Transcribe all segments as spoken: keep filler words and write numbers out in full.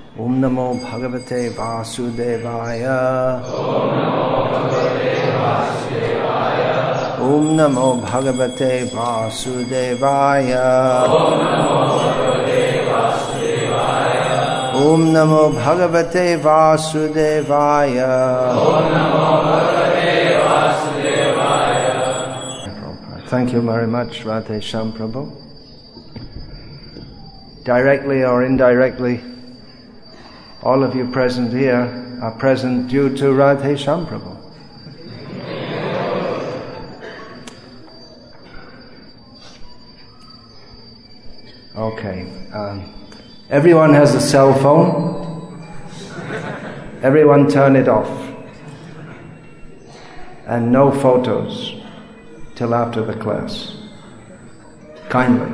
Om Namo Bhagavate Vasudevaya. Om Namo Bhagavate Vasudevaya. Om Namo Bhagavate Vasudevaya. Thank you very much, Radhe Shyam Prabhu. Directly or indirectly, all of you present here are present due to Radhe Shyam Prabhu. Okay. Um, everyone has a cell phone. Everyone turn it off. And no photos till after the class. Kindly.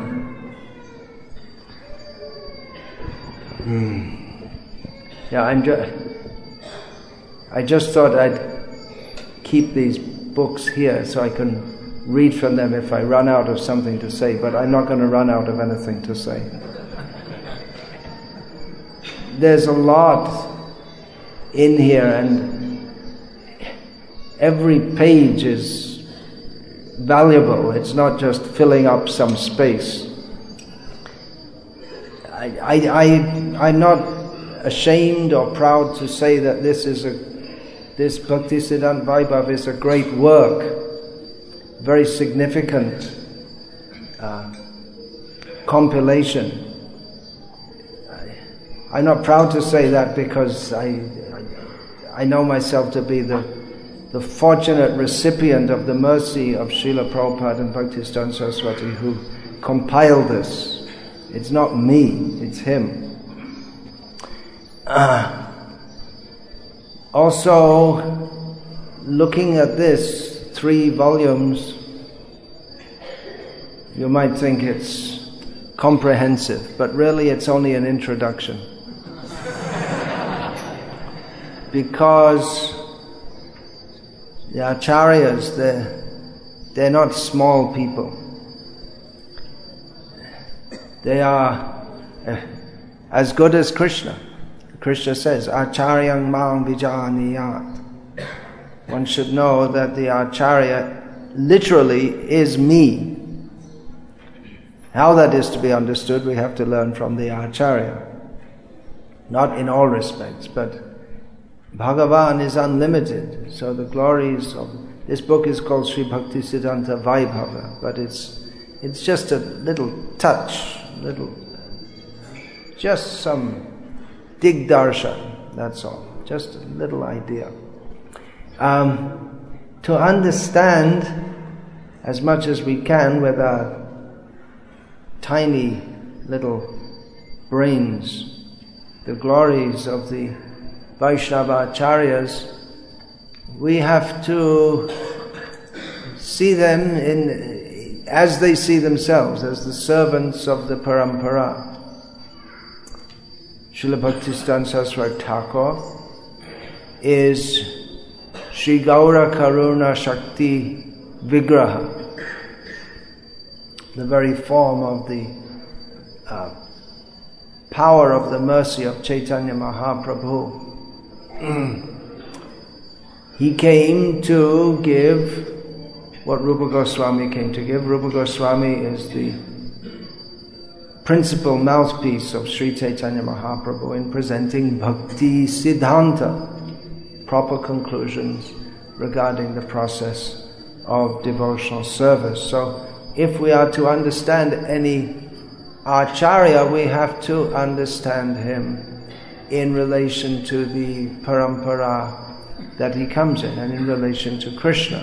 Hmm. Yeah, I'm just, I just thought I'd keep these books here so I can read from them if I run out of something to say, but I'm not going to run out of anything to say. There's a lot in here, and every page is valuable. It's not just filling up some space. I, I, I, I'm not ashamed or proud to say that this is a this Bhaktisiddhanta Vaibhav is a great work, very significant uh, compilation. I, I'm not proud to say that because I, I I know myself to be the the fortunate recipient of the mercy of Srila Prabhupada and Bhaktisiddhanta Saraswati, who compiled this. It's not me, it's him. Uh, also, looking at this, three volumes, you might think it's comprehensive, but really it's only an introduction. Because the acharyas, they're, they're not small people. They are uh, as good as Krishna. Krishna says, Acharyang mang vijaniyat. One should know that the Acharya literally is me. How that is to be understood, we have to learn from the Acharya. Not in all respects, but Bhagavan is unlimited. So the glories of this book is called Sri Bhaktisiddhanta Vaibhava, but it's it's just a little touch, little, just some digdarshan, that's all. Just a little idea. Um, to understand as much as we can with our tiny little brains the glories of the Vaishnava Acharyas, we have to see them in as they see themselves, as the servants of the Parampara. Srila Bhaktisiddhanta Saraswati Thakur is Sri Gaura Karuna Shakti Vigraha, the very form of the uh, power of the mercy of Chaitanya Mahaprabhu. He came to give what Rupa Goswami came to give. Rupa Goswami is the principal mouthpiece of Sri Chaitanya Mahaprabhu in presenting Bhakti Siddhanta, proper conclusions regarding the process of devotional service. So if we are to understand any Acharya, we have to understand him in relation to the parampara that he comes in and in relation to Krishna.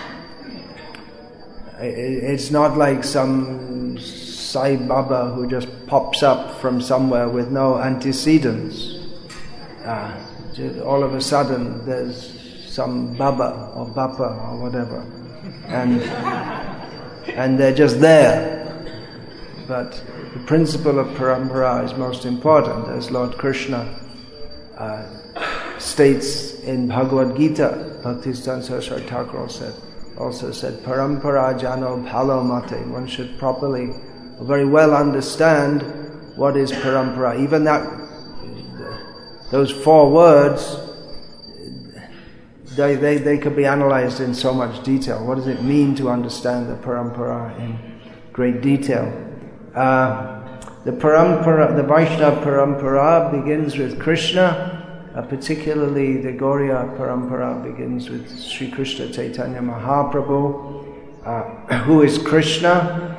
It's not like some Sai Baba who just pops up from somewhere with no antecedents. Uh, all of a sudden there's some Baba or Bappa or whatever, and and they're just there. But the principle of parampara is most important, as Lord Krishna uh, states in Bhagavad Gita. Bhaktisiddhanta Saraswati Thakur said, also said, parampara jano bhalo mate. One should properly, very well understand what is parampara. Even that, those four words, they, they, they could be analyzed in so much detail. What does it mean to understand the Parampara in great detail? Uh, the Parampara, the Vaishnava Parampara begins with Krishna, uh, particularly the Gauriya Parampara begins with Sri Krishna Chaitanya Mahaprabhu, uh, who is Krishna,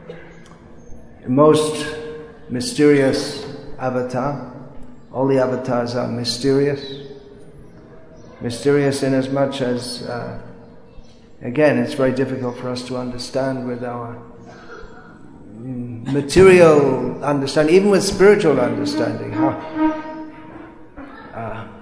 most mysterious avatar. All the avatars are mysterious. Mysterious in as much as, uh, again, it's very difficult for us to understand with our material understanding, even with spiritual understanding, how, uh,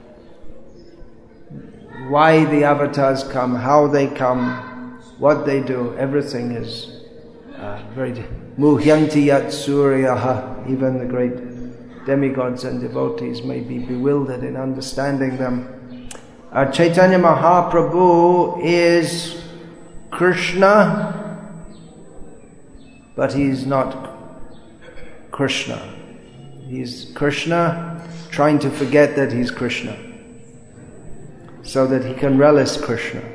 why the avatars come, how they come, what they do, everything is uh, very muhyanti yat suryaha. Even the great demigods and devotees may be bewildered in understanding them. Uh, Chaitanya Mahaprabhu is Krishna, but he's not Krishna. He's Krishna trying to forget that he's Krishna, so that he can relish Krishna.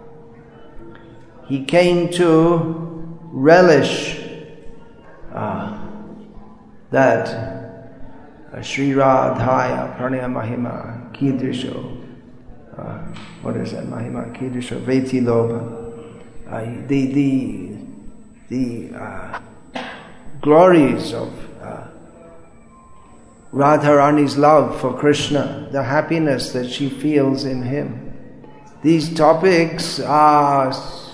He came to relish uh, that uh, Sri Radhaya Pranaya Mahima Kidrisho. Uh, what is that? Mahima Kidrisho Veti Loba. Uh, the the the uh, glories of uh, Radharani's love for Krishna, the happiness that she feels in him. These topics are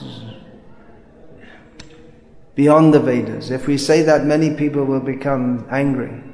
beyond the Vedas. If we say that, many people will become angry.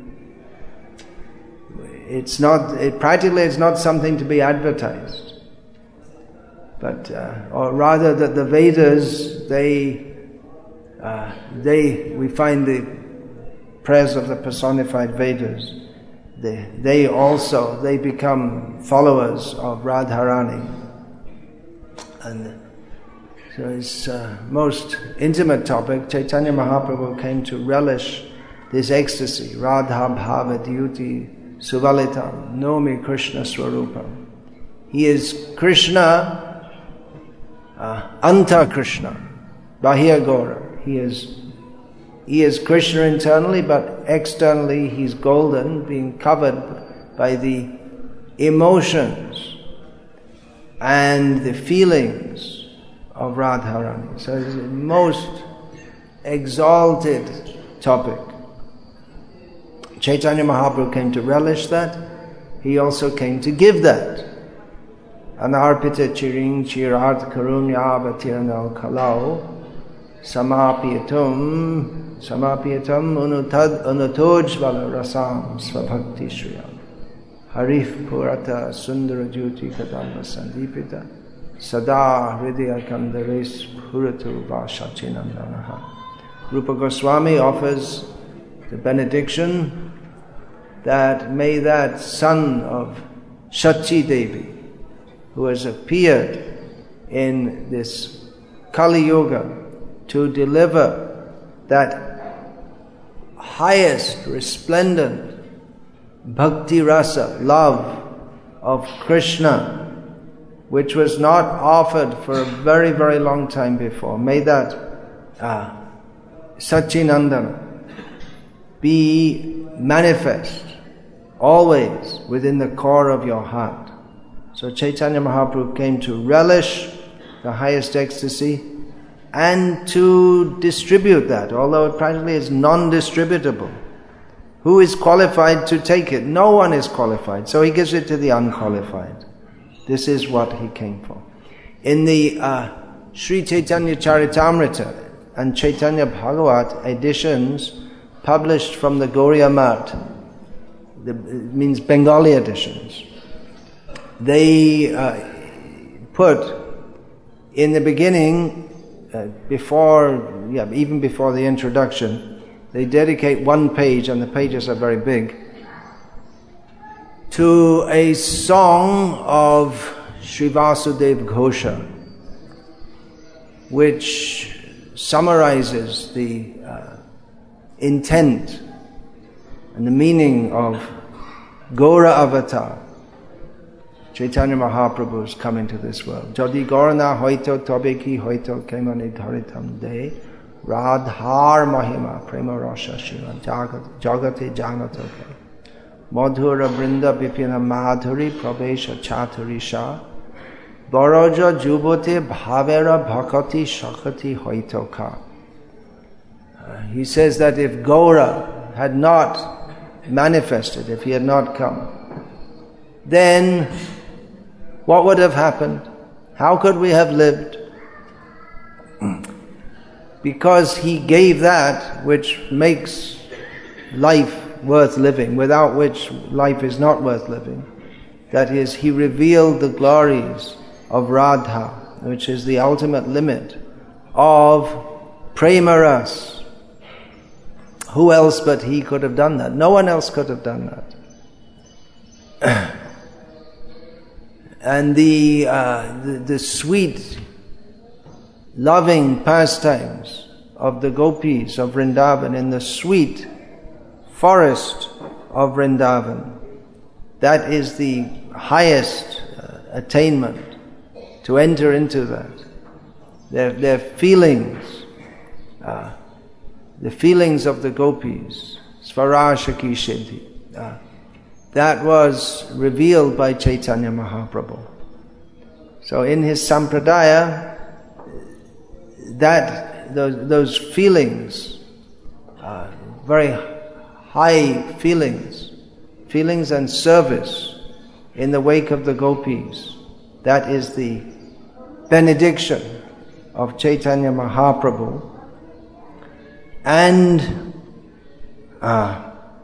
It's not, it, practically it's not something to be advertised. But, uh, or rather that the Vedas, they, uh, they, we find the prayers of the personified Vedas, they, they also, they become followers of Radharani. And so his uh, most intimate topic, Chaitanya Mahaprabhu came to relish this ecstasy, Radha Bhava Dyuti Suvalitam, Nomi Krishna Swarupam. He is Krishna, uh, Anta Krishna, Bahya Gaura. He is, he is Krishna internally, but externally he's golden, being covered by the emotions and the feelings of Radharani. So it's the most exalted topic. Chaitanya Mahaprabhu came to relish that. He also came to give that. Anarpita chiring chirat karunyavatirno kalau samapiyatum samapiyatum unutad unutojvala rasam svabhakti shriyam harif purata sundara jyoti kadamba sandipita sada hridaya kandares puratu vasachinandanaha. Rupa Goswami offers the benediction that may that son of Shachi Devi, who has appeared in this Kali Yuga to deliver that highest, resplendent bhakti rasa, love of Krishna, which was not offered for a very, very long time before. May that uh, Sachinandana be manifest always within the core of your heart. So Chaitanya Mahaprabhu came to relish the highest ecstasy and to distribute that, although it practically is non-distributable. Who is qualified to take it? No one is qualified. So he gives it to the unqualified. This is what he came for. In the uh, Sri Chaitanya Charitamrita and Chaitanya Bhagavat editions published from the Gauriya Math, the, it means Bengali editions, they uh, put in the beginning, uh, before, yeah, even before the introduction, they dedicate one page, and the pages are very big, to a song of Sri Vasudeva Ghosha, which summarizes the uh, intent and the meaning of Gaura avatar. Chaitanya Mahaprabhu is coming to this world. Jodi Gaura na hoito tobe ki hoito kemani dharitam de Radhar Mahima Prema Rasha Shiva Jagate Janato Madhura Brinda Bipina Madhuri Pravesha Chaturisha Baraja Jubate Bhavera Bhakati Shakati Hoitoka. He says that if Gaura had not manifested, if he had not come, then what would have happened? How could we have lived? Because he gave that which makes life worth living, without which life is not worth living. That is, he revealed the glories of Radha, which is the ultimate limit of Prema Ras. Who else but he could have done that? No one else could have done that. And the, uh, the the sweet, loving pastimes of the gopis of Vrindavan in the sweet forest of Vrindavan, that is the highest uh, attainment, to enter into that. Their, their feelings, uh, the feelings of the gopis, Svarashaki Siddhi, uh, that was revealed by Chaitanya Mahaprabhu. So in his sampradaya, that those, those feelings, uh, very high feelings, feelings and service in the wake of the gopis, that is the benediction of Chaitanya Mahaprabhu. And uh,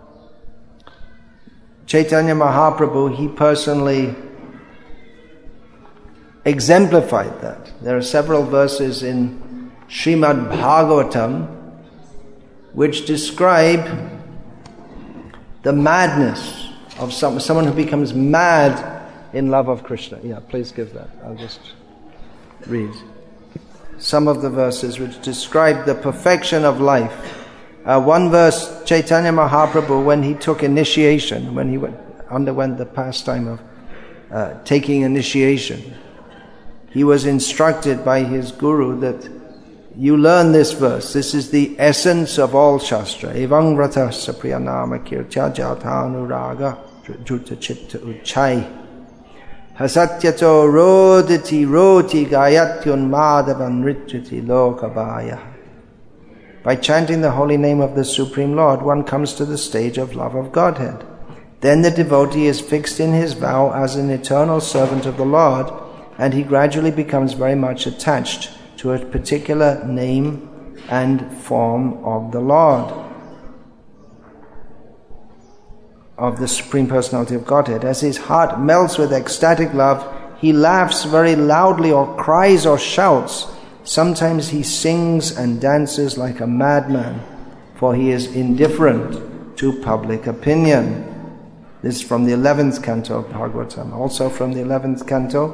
Chaitanya Mahaprabhu, he personally exemplified that. There are several verses in Srimad Bhagavatam which describe the madness of some, someone who becomes mad in love of Krishna. Yeah, please give that. I'll just read some of the verses which describe the perfection of life. Uh, one verse, Chaitanya Mahaprabhu, when he took initiation, when he went, underwent the pastime of uh, taking initiation, he was instructed by his guru that you learn this verse. This is the essence of all Shastra. Evang vrata sapriyanama kirtya jatanuraga juta chitta uchai. Hasatyato roditi roti gayatyun madhavan ritjati lokabaya. By chanting the holy name of the Supreme Lord, one comes to the stage of love of Godhead. Then the devotee is fixed in his vow as an eternal servant of the Lord, and he gradually becomes very much attached to a particular name and form of the Lord, of the Supreme Personality of Godhead. As his heart melts with ecstatic love, he laughs very loudly or cries or shouts. Sometimes he sings and dances like a madman, for he is indifferent to public opinion. This is from the eleventh canto of Bhagavatam. Also from the eleventh canto,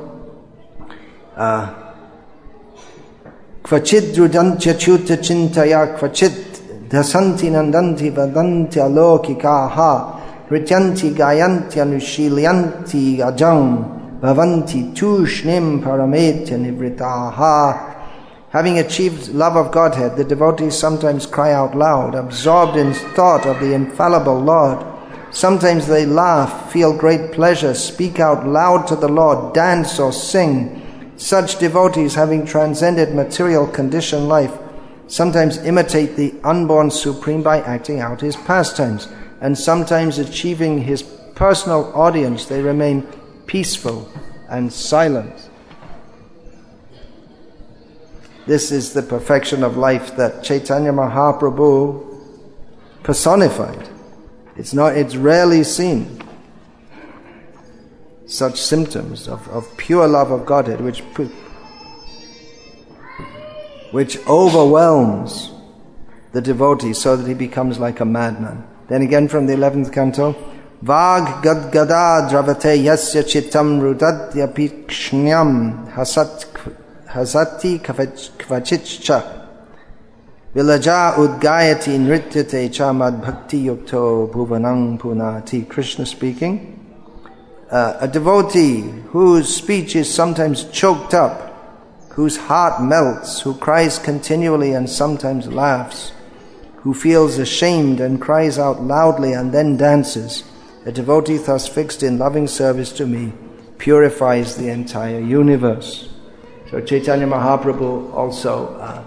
Kvachid drudantya chuta chintaya kvachid dasanti nandanti vadanti alokikaha rityanti gayanti anushilyanti ajam bhavanti tushnim parametya nivritaha. Having achieved love of Godhead, the devotees sometimes cry out loud, absorbed in thought of the infallible Lord. Sometimes they laugh, feel great pleasure, speak out loud to the Lord, dance or sing. Such devotees, having transcended material conditioned life, sometimes imitate the unborn Supreme by acting out his pastimes, and sometimes achieving his personal audience, they remain peaceful and silent. This is the perfection of life that Chaitanya Mahaprabhu personified. It's not, it's rarely seen. Such symptoms of, of pure love of Godhead, which which overwhelms the devotee so that he becomes like a madman. Then again from the eleventh canto, Vag gad gada dravate yasya chittam rudadya pikshnyam hasat Hasati kvachicha Vilaja udgayati nrityate chamad bhakti yukto bhuvanang punati. Krishna speaking. Uh, a devotee whose speech is sometimes choked up, whose heart melts, who cries continually and sometimes laughs, who feels ashamed and cries out loudly and then dances, a devotee thus fixed in loving service to me purifies the entire universe. So Chaitanya Mahaprabhu also uh,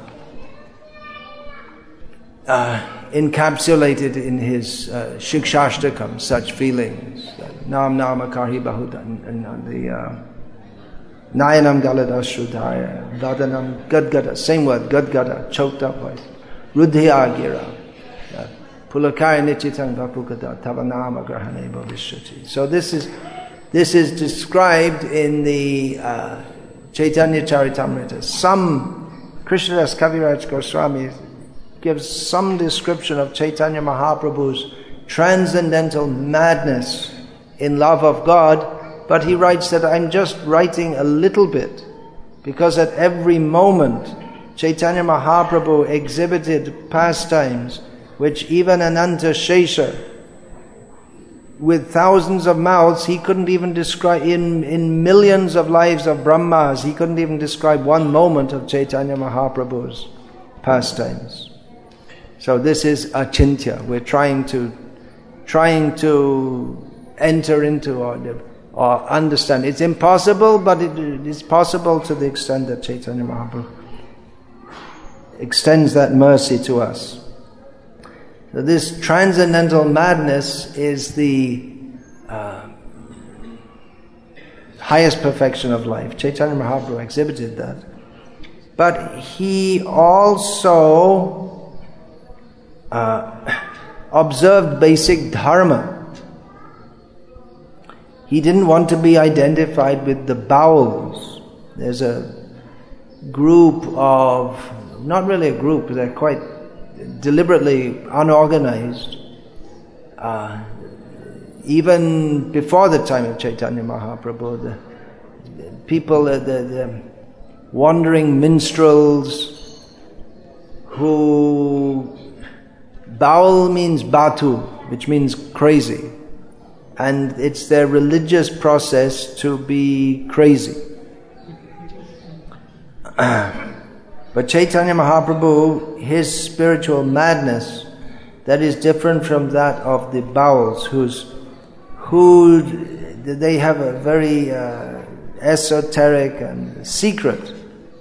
uh, encapsulated in his uh, Shikshashtakam such feelings. Nam Nama Karhi Bahuta, and the uh, Nayanam Galada Shrudhaya, Dadanam Gadgada, same word, Gadgada, choked up voice. Rudhya Gira, Pulakaya Nichitang Vapukada, Tavanama Grahane Bhavishyati. So this is this is described in the uh, Chaitanya Charitamrita. Some Krishnadas Kaviraj Goswami gives some description of Chaitanya Mahaprabhu's transcendental madness in love of God, but he writes that I'm just writing a little bit, because at every moment Chaitanya Mahaprabhu exhibited pastimes which even Ananta Shesha, with thousands of mouths, he couldn't even describe. In, in millions of lives of Brahmas, he couldn't even describe one moment of Chaitanya Mahaprabhu's pastimes. So this is achintya. We're trying to trying to enter into or, or understand. It's impossible, but it is possible to the extent that Chaitanya Mahaprabhu extends that mercy to us. So this transcendental madness is the uh, highest perfection of life. Chaitanya Mahaprabhu exhibited that. But he also uh, observed basic dharma. He didn't want to be identified with the bowels. There's a group of, not really a group, they're quite deliberately unorganized. Uh, even before the time of Chaitanya Mahaprabhu, the, the people, the, the, the wandering minstrels who, baul means batu, which means crazy. And it's their religious process to be crazy. But Chaitanya Mahaprabhu, his spiritual madness, that is different from that of the bowels, whose, who they have a very uh, esoteric and secret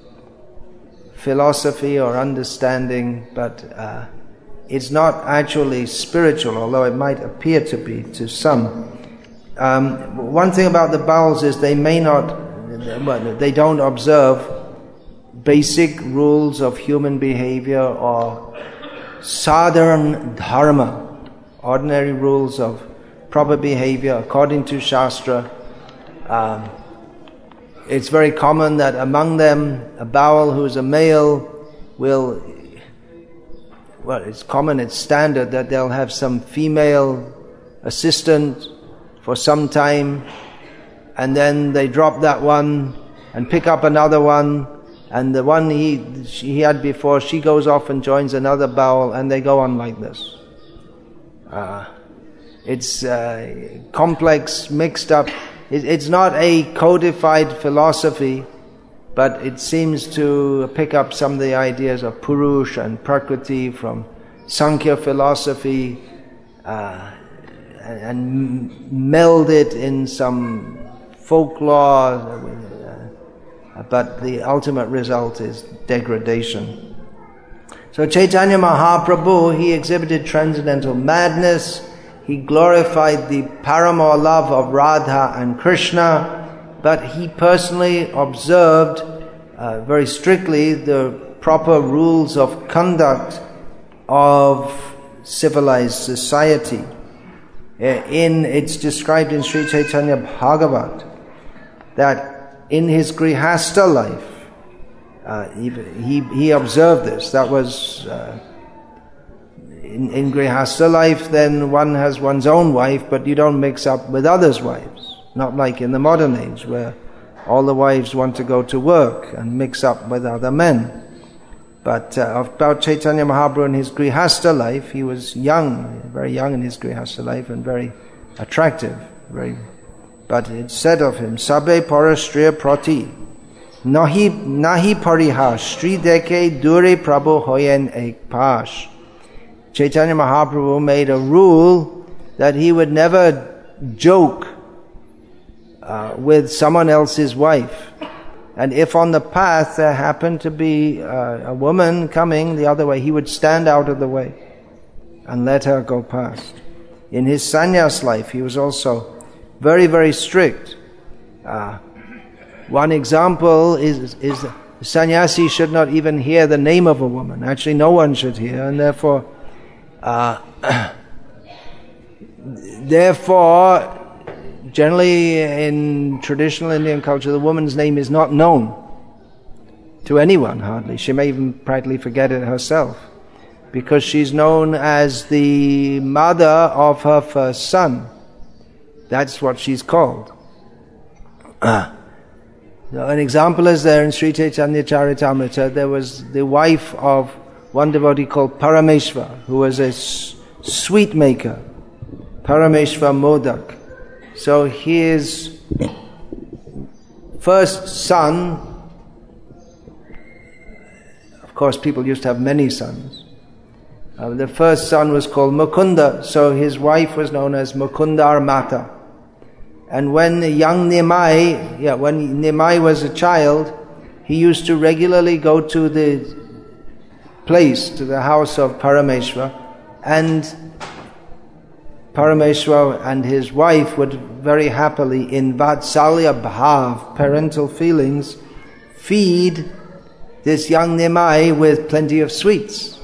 philosophy or understanding, but uh, it's not actually spiritual, although it might appear to be to some. Um, one thing about the bowels is they may not, well, they don't observe basic rules of human behavior or sadharan dharma, ordinary rules of proper behavior according to Shastra. Um, it's very common that among them, a bowel who's a male will, well, it's common, it's standard that they'll have some female assistant for some time, and then they drop that one and pick up another one, and the one he he had before, she goes off and joins another bowel, and they go on like this. Uh, it's uh, complex, mixed up. It, it's not a codified philosophy, but it seems to pick up some of the ideas of Purush and Prakriti from Sankhya philosophy, uh, and, and meld it in some folklore. But the ultimate result is degradation. So Chaitanya Mahaprabhu, he exhibited transcendental madness. He glorified the paramour love of Radha and Krishna, but he personally observed uh, very strictly the proper rules of conduct of civilized society. In it's described in Sri Chaitanya Bhagavat that in his grihastha life, uh, he, he he observed this. That was uh, in, in grihastha life. Then one has one's own wife, but you don't mix up with others' wives. Not like in the modern age, where all the wives want to go to work and mix up with other men. But uh, about Chaitanya Mahaprabhu and his Grihastha life, he was young, very young in his Grihastha life, and very attractive. Very, but it's said of him, Sabe parastriya prati, nahi nahi pariha, Shri deke dure prabhu hoyen ek pash. Chaitanya Mahaprabhu made a rule that he would never joke uh, with someone else's wife. And if on the path there happened to be uh, a woman coming the other way, he would stand out of the way and let her go past. In his sannyas life, he was also very, very strict. Uh, one example is, is the sannyasi should not even hear the name of a woman. Actually, no one should hear, and therefore, uh, therefore, generally, in traditional Indian culture, the woman's name is not known to anyone, hardly. She may even practically forget it herself, because she's known as the mother of her first son. That's what she's called. Uh, an example is there in Sri Chaitanya Charitamrita. There was the wife of one devotee called Parameshwar, who was a s- sweet maker, Parameshwar Modak. So his first son, of course people used to have many sons, uh, the first son was called Mukunda, so his wife was known as Mukundar Mata. And when the young Nimai, yeah, when Nimai was a child, he used to regularly go to the place, to the house of Parameshwar, and Parameshwar and his wife would very happily, in Vatsalya Bhav, parental feelings, feed this young Nimai with plenty of sweets.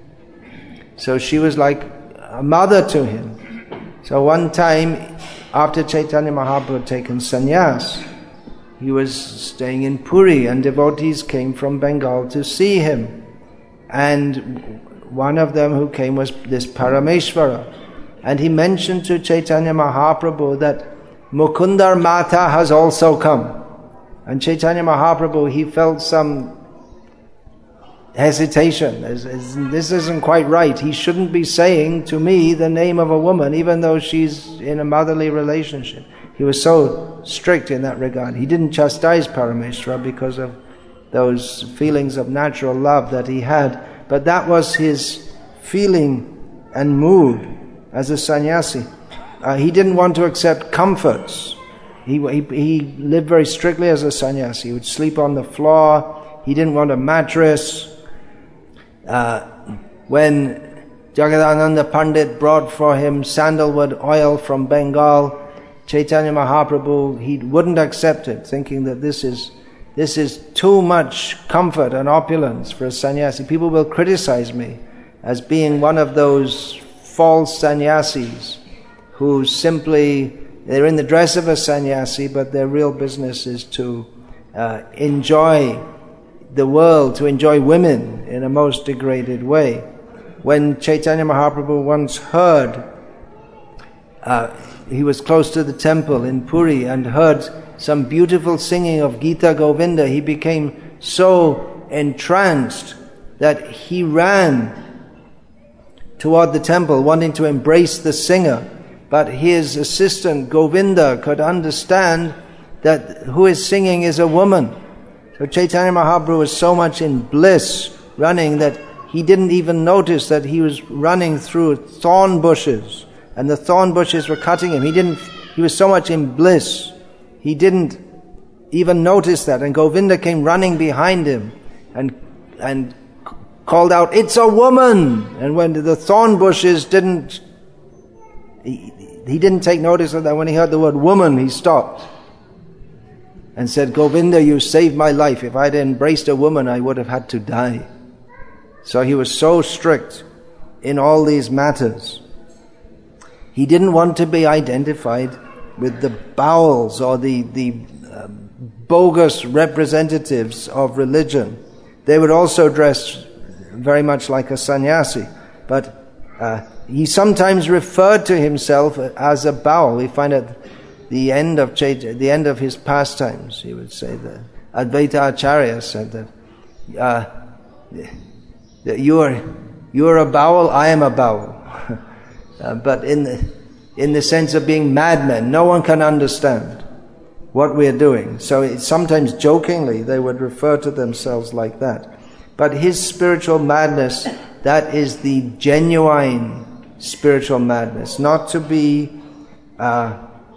So she was like a mother to him. So one time, after Chaitanya Mahaprabhu had taken sannyas, he was staying in Puri, and devotees came from Bengal to see him. And one of them who came was this Parameshwara. And he mentioned to Chaitanya Mahaprabhu that Mukundar Mata has also come. And Chaitanya Mahaprabhu, he felt some hesitation. This isn't quite right. He shouldn't be saying to me the name of a woman, even though she's in a motherly relationship. He was so strict in that regard. He didn't chastise Parameshwara because of those feelings of natural love that he had. But that was his feeling and mood as a sannyasi. Uh, he didn't want to accept comforts. He, he, he lived very strictly as a sannyasi. He would sleep on the floor. He didn't want a mattress. Uh, when Jagadananda Pandit brought for him sandalwood oil from Bengal, Chaitanya Mahaprabhu, he wouldn't accept it, thinking that this is this is too much comfort and opulence for a sannyasi. People will criticize me as being one of those false sannyasis who simply, they're in the dress of a sannyasi, but their real business is to uh, enjoy the world, to enjoy women in a most degraded way. When Chaitanya Mahaprabhu once heard, uh, he was close to the temple in Puri and heard some beautiful singing of Gita Govinda, he became so entranced that he ran toward the temple, wanting to embrace the singer. But his assistant, Govinda, could understand that who is singing is a woman. So Chaitanya Mahaprabhu was so much in bliss running that he didn't even notice that he was running through thorn bushes, and the thorn bushes were cutting him. He didn't, he was so much in bliss, he didn't even notice that. And Govinda came running behind him and and called out, "It's a woman!" And when the thorn bushes didn't, he, he didn't take notice of that. When he heard the word woman, he stopped and said, "Govinda, you saved my life. If I'd embraced a woman, I would have had to die." So he was so strict in all these matters. He didn't want to be identified with the bowels or the, the uh, bogus representatives of religion. They would also dress very much like a sannyasi, but uh, he sometimes referred to himself as a bowel. We find at the end of Chaitanya, the end of his pastimes, he would say that Advaita Acharya said that uh, that you're, you're a bowel, I am a bowel. uh, but in the, in the sense of being madmen, no one can understand what we're doing. So it, sometimes jokingly they would refer to themselves like that. But his spiritual madness, that is the genuine spiritual madness, not to be uh,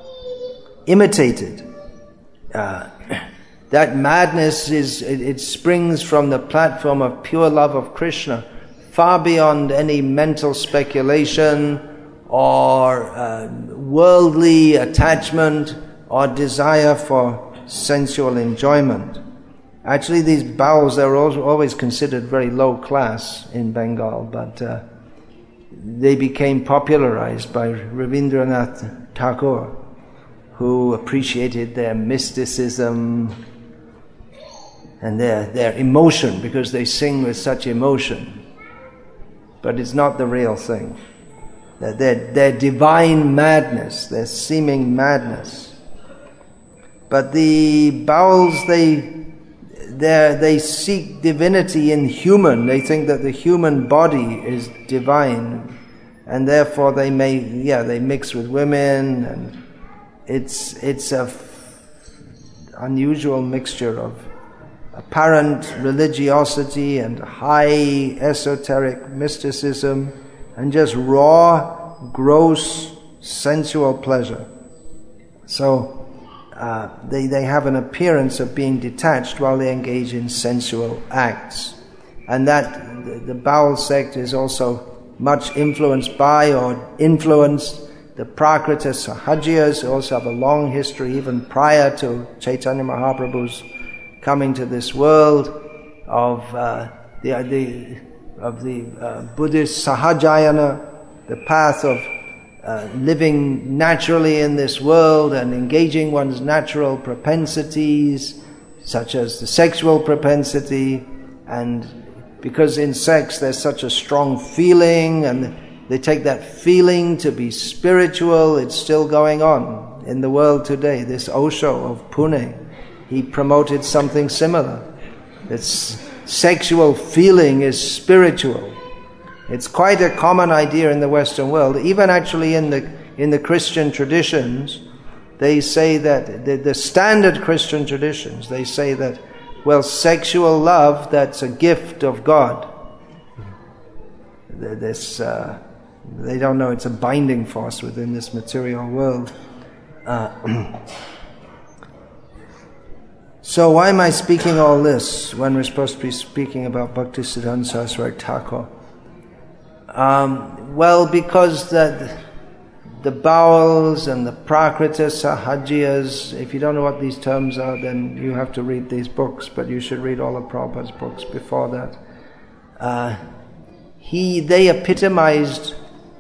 imitated. Uh, that madness is, it, it springs from the platform of pure love of Krishna, far beyond any mental speculation or uh, worldly attachment or desire for sensual enjoyment. Actually, these bowels, they were always considered very low class in Bengal, but uh, they became popularized by Rabindranath Tagore, who appreciated their mysticism and their, their emotion, because they sing with such emotion. But it's not the real thing. Their, their, their divine madness, their seeming madness. But the bowels, they they seek divinity in human. They think that the human body is divine, and therefore they may, yeah, they mix with women, and it's it's a f- unusual mixture of apparent religiosity and high esoteric mysticism, and just raw, gross, sensual pleasure. So Uh, they, they have an appearance of being detached while they engage in sensual acts. And that, the, the bowel sect is also much influenced by or influenced the Prakrita Sahajiyas, who also have a long history, even prior to Chaitanya Mahaprabhu's coming to this world, of uh, the, the, of the uh, Buddhist Sahajayana, the path of Uh, living naturally in this world and engaging one's natural propensities, such as the sexual propensity. And because in sex there's such a strong feeling, and they take that feeling to be spiritual, it's still going on in the world today. This Osho of Pune, he promoted something similar. It's sexual feeling is spiritual. It's quite a common idea in the Western world. Even actually in the in the Christian traditions, they say that the, the standard Christian traditions, they say that, well, sexual love, that's a gift of God. This uh, they don't know it's a binding force within this material world. Uh, so why am I speaking all this when we're supposed to be speaking about Bhaktisiddhanta Saraswati Thakur? Um, well, because the, the bowels and the Prakrita Sahajiyas, if you don't know what these terms are, then you have to read these books, but you should read all of Prabhupada's books before that. Uh, he, they epitomized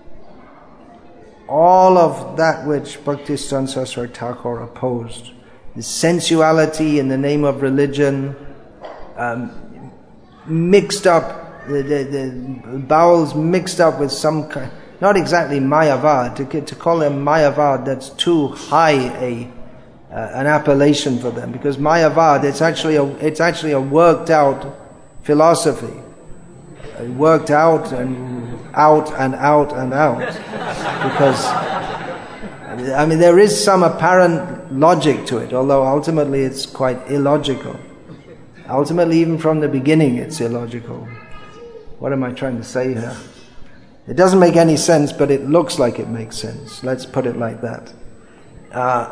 all of that which Bhaktisiddhanta Saraswati Thakur opposed. The sensuality in the name of religion, um, mixed up, The, the, the bowels mixed up with some kind, not exactly Mayavad, to, to call them Mayavad, that's too high a uh, an appellation for them, because Mayavad, it's actually a, it's actually a worked out philosophy, uh, worked out and out and out and out, because I mean there is some apparent logic to it, although ultimately it's quite illogical. Ultimately, even from the beginning, it's illogical. What am I trying to say here? It doesn't make any sense, but it looks like it makes sense. Let's put it like that. Uh,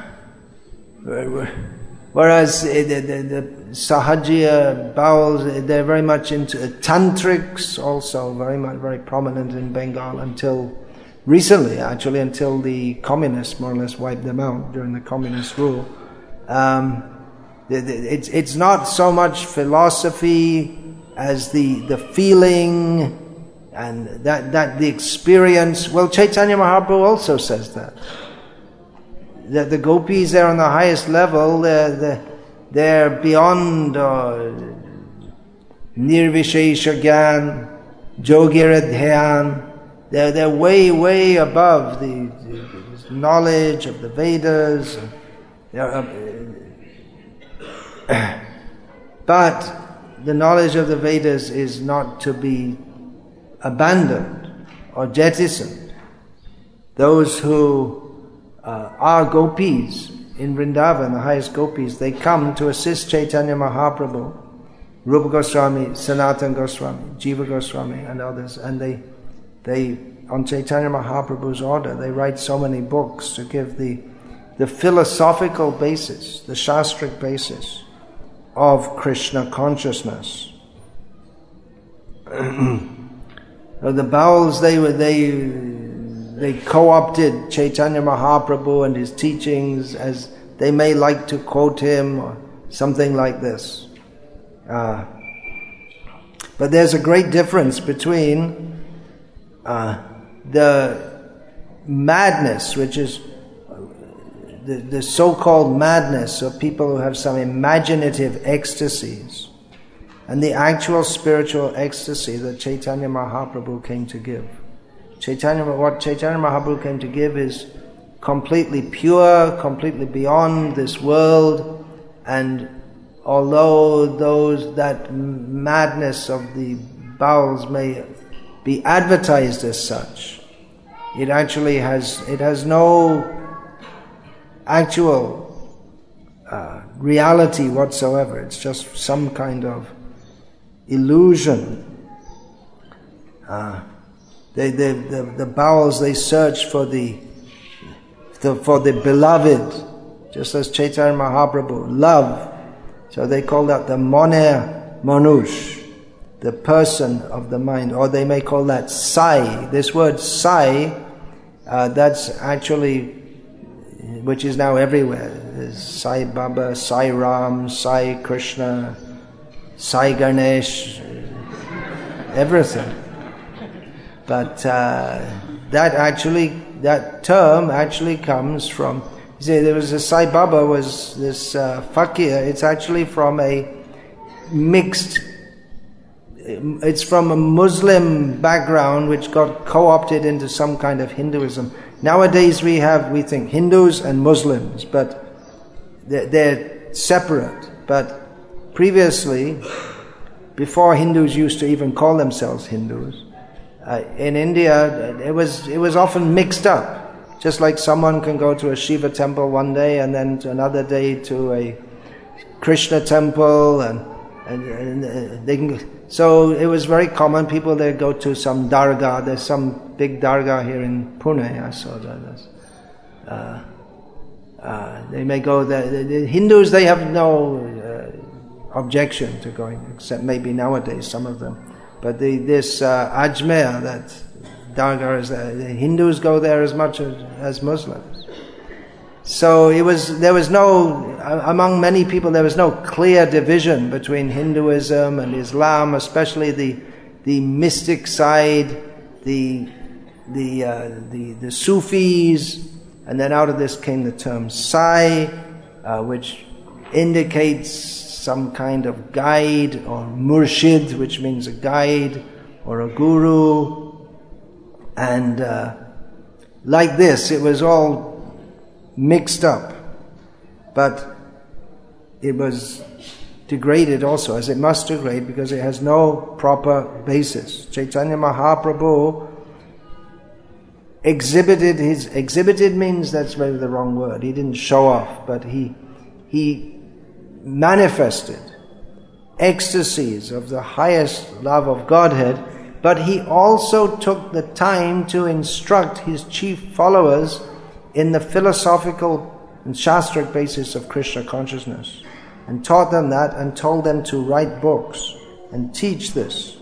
whereas the, the, the Sahajiya bowels, they're very much into uh, tantrics, also very much very prominent in Bengal until recently, actually, until the communists more or less wiped them out during the communist rule. Um, it's it's not so much philosophy as the, the feeling and that, that the experience. Well, Chaitanya Mahaprabhu also says that. That the gopis, they're on the highest level, they're, they're, they're beyond uh, Nirvishesha Gyan, Jogira Dhyan. They're, they're way, way above the, the knowledge of the Vedas. They're, uh, but the knowledge of the Vedas is not to be abandoned or jettisoned. Those who uh, are gopis in Vrindavan, the highest gopis, they come to assist Chaitanya Mahaprabhu, Rupa Goswami, Sanatana Goswami, Jiva Goswami, and others, and they, they, on Chaitanya Mahaprabhu's order, they write so many books to give the, the philosophical basis, the shastric basis of Krishna consciousness. The Bowels, they were they they co-opted Chaitanya Mahaprabhu and his teachings, as they may like to quote him or something like this. Uh, but there's a great difference between uh, the madness, which is the, the so-called madness of people who have some imaginative ecstasies, and the actual spiritual ecstasy that Chaitanya Mahaprabhu came to give. Chaitanya, what Chaitanya Mahaprabhu came to give is completely pure, completely beyond this world, and although those that madness of the bowels may be advertised as such, it actually has it has no actual uh, reality whatsoever. It's just some kind of illusion. Uh, they, they, the, the bowels, they search for the, the for the beloved, just as Chaitanya Mahaprabhu, love. So they call that the Moner Manush, the person of the mind, or they may call that Sai. This word Sai, uh, that's actually, which is now everywhere. There's Sai Baba, Sai Ram, Sai Krishna, Sai Ganesh, everything. But uh, that actually, that term actually comes from, you see, there was a Sai Baba was this uh, fakir. It's actually from a mixed, it's from a Muslim background which got co-opted into some kind of Hinduism. Nowadays we have, we think Hindus and Muslims, but they're, they're separate. But previously, before Hindus used to even call themselves Hindus, uh, in India it was it was often mixed up. Just like someone can go to a Shiva temple one day and then to another day to a Krishna temple, and and, and they can. So it was very common. People they go to some dargah. There's some big dargah here in Pune. I saw that. Uh, uh, they may go there. The, the Hindus, they have no uh, objection to going, except maybe nowadays some of them. But the, this uh, Ajmer, that dargah is there. The Hindus go there as much as, as Muslims. So it was. There was no, among many people, there was no clear division between Hinduism and Islam, especially the the mystic side, the the uh, the the Sufis, and then out of this came the term Sai, uh, which indicates some kind of guide, or murshid, which means a guide or a guru, and uh, like this, it was all mixed up, but it was degraded also, as it must degrade, because it has no proper basis. Chaitanya Mahaprabhu exhibited his, exhibited means that's maybe the wrong word, he didn't show off, but he, he manifested ecstasies of the highest love of Godhead, but he also took the time to instruct his chief followers in the philosophical and shastric basis of Krishna consciousness, and taught them that, and told them to write books and teach this.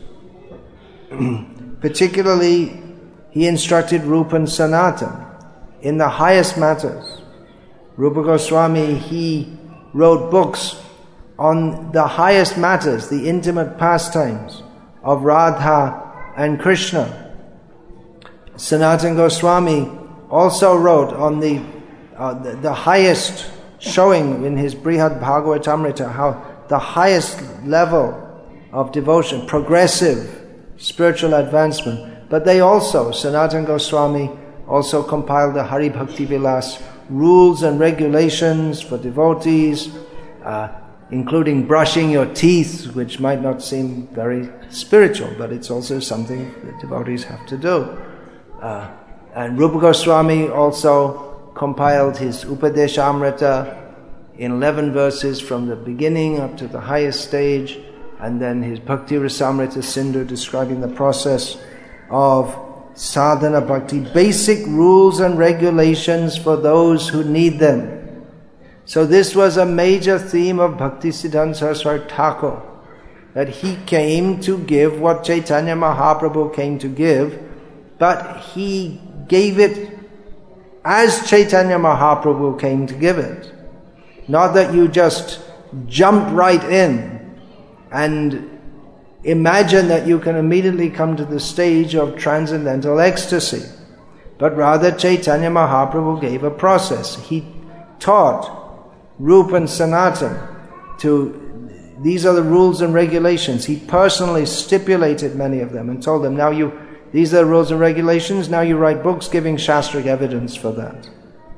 Particularly, he instructed Rupa and Sanatana in the highest matters. Rupa Goswami, he wrote books on the highest matters, the intimate pastimes of Radha and Krishna. Sanatana Goswami also wrote on the, uh, the the highest, showing in his Brihad Bhagavatamrita how the highest level of devotion, progressive spiritual advancement. But they also, Sanatana Goswami also compiled the Hari Bhakti Vilas, rules and regulations for devotees, uh, including brushing your teeth, which might not seem very spiritual, but it's also something that devotees have to do. Uh, and Rupa Goswami also compiled his Upadeshamrita in eleven verses from the beginning up to the highest stage, and then his Bhakti Rasamrita Sindhu describing the process of sadhana bhakti, basic rules and regulations for those who need them. So this was a major theme of Bhaktisiddhanta Saraswati Thakur, that he came to give what Chaitanya Mahaprabhu came to give, but he gave it as Chaitanya Mahaprabhu came to give it. Not that you just jump right in and imagine that you can immediately come to the stage of transcendental ecstasy, but rather Chaitanya Mahaprabhu gave a process. He taught Rupa and Sanatan to, these are the rules and regulations. He personally stipulated many of them and told them, now you, these are the rules and regulations, now you write books giving Shastric evidence for that.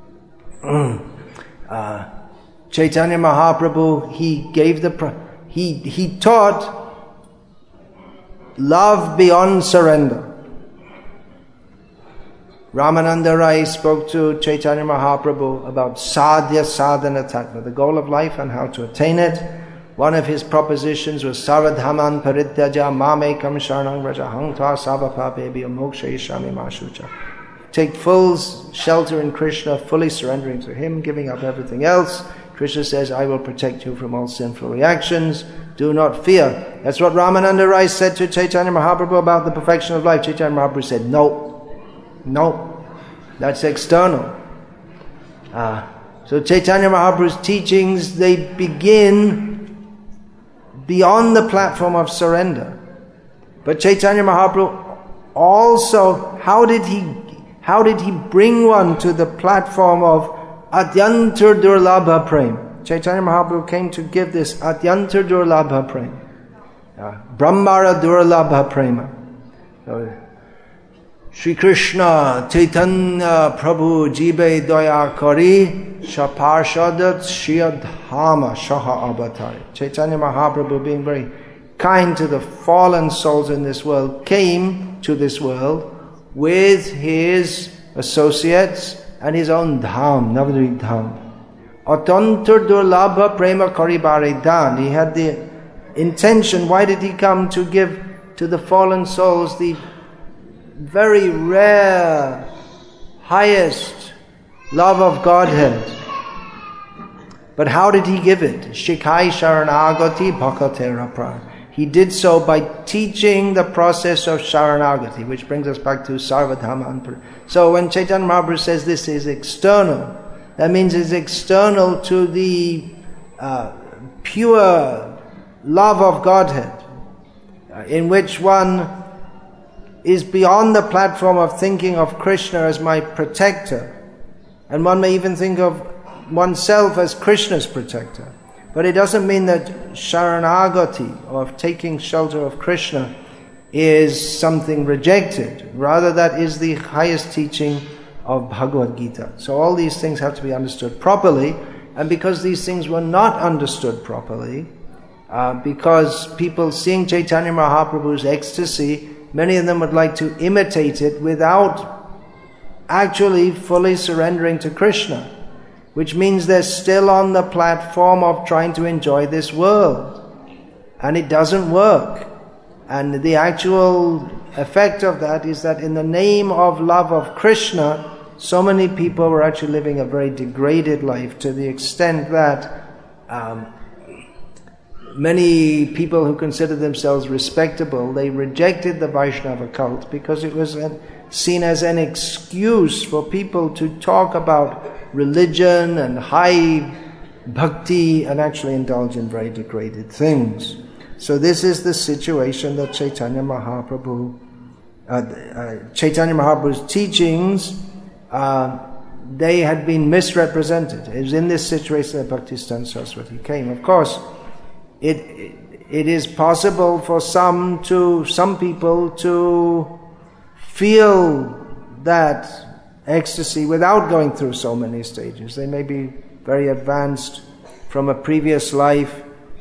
uh, Chaitanya Mahaprabhu, he gave the, he, he taught love beyond surrender. Ramananda Rai spoke to Chaitanya Mahaprabhu about sadhya sadhana tattva, the goal of life and how to attain it. One of his propositions was sarvadhaman parityaja mamekam sharanam vraja hangta savapapebhyo mokshayishami mashucha. Take full shelter in Krishna, fully surrendering to him, giving up everything else. Krishna says, I will protect you from all sinful reactions. Do not fear. That's what Ramananda Rai said to Chaitanya Mahaprabhu about the perfection of life. Chaitanya Mahaprabhu said, no, no, that's external. Uh, so Chaitanya Mahaprabhu's teachings, they begin beyond the platform of surrender. But Chaitanya Mahaprabhu also, how did he, how did he bring one to the platform of Atyantar Durlabha Prem? Chaitanya Mahaprabhu came to give this Atyantar Durlabha Prem. Uh, Brahmara Durlabha Prema. So, Shri Krishna Chaitanya Prabhu Jibe Daya Kari Shaparshadat Shiyadhama Shaha Avatari. Chaitanya Mahaprabhu, being very kind to the fallen souls in this world, came to this world with his associates and his own dham, Navadvip dham. Atantar durlabha prema karibare dan. He had the intention, why did he come? To give to the fallen souls the very rare, highest love of Godhead. But how did he give it? Shikai sharanagati bhakatera pra. He did so by teaching the process of sharanagati, which brings us back to sarvadhama. So when Chaitanya Mahaprabhu says this is external, that means it's external to the uh, pure love of Godhead, uh, in which one is beyond the platform of thinking of Krishna as my protector. And one may even think of oneself as Krishna's protector. But it doesn't mean that sharanagati, or of taking shelter of Krishna, is something rejected. Rather, that is the highest teaching of Bhagavad Gita. So all these things have to be understood properly. And because these things were not understood properly, uh, because people seeing Chaitanya Mahaprabhu's ecstasy, many of them would like to imitate it without actually fully surrendering to Krishna, which means they're still on the platform of trying to enjoy this world. And it doesn't work. And the actual effect of that is that in the name of love of Krishna, so many people were actually living a very degraded life, to the extent that um, many people who considered themselves respectable, they rejected the Vaishnava cult because it was an, seen as an excuse for people to talk about religion and high bhakti and actually indulge in very degraded things. So this is the situation that Chaitanya Mahaprabhu, uh, uh, Chaitanya Mahaprabhu's teachings, uh, they had been misrepresented. It was in this situation that Bhaktisiddhanta Saraswati came. Of course, it it is possible for some to some people to feel that ecstasy without going through so many stages. They may be very advanced from a previous life,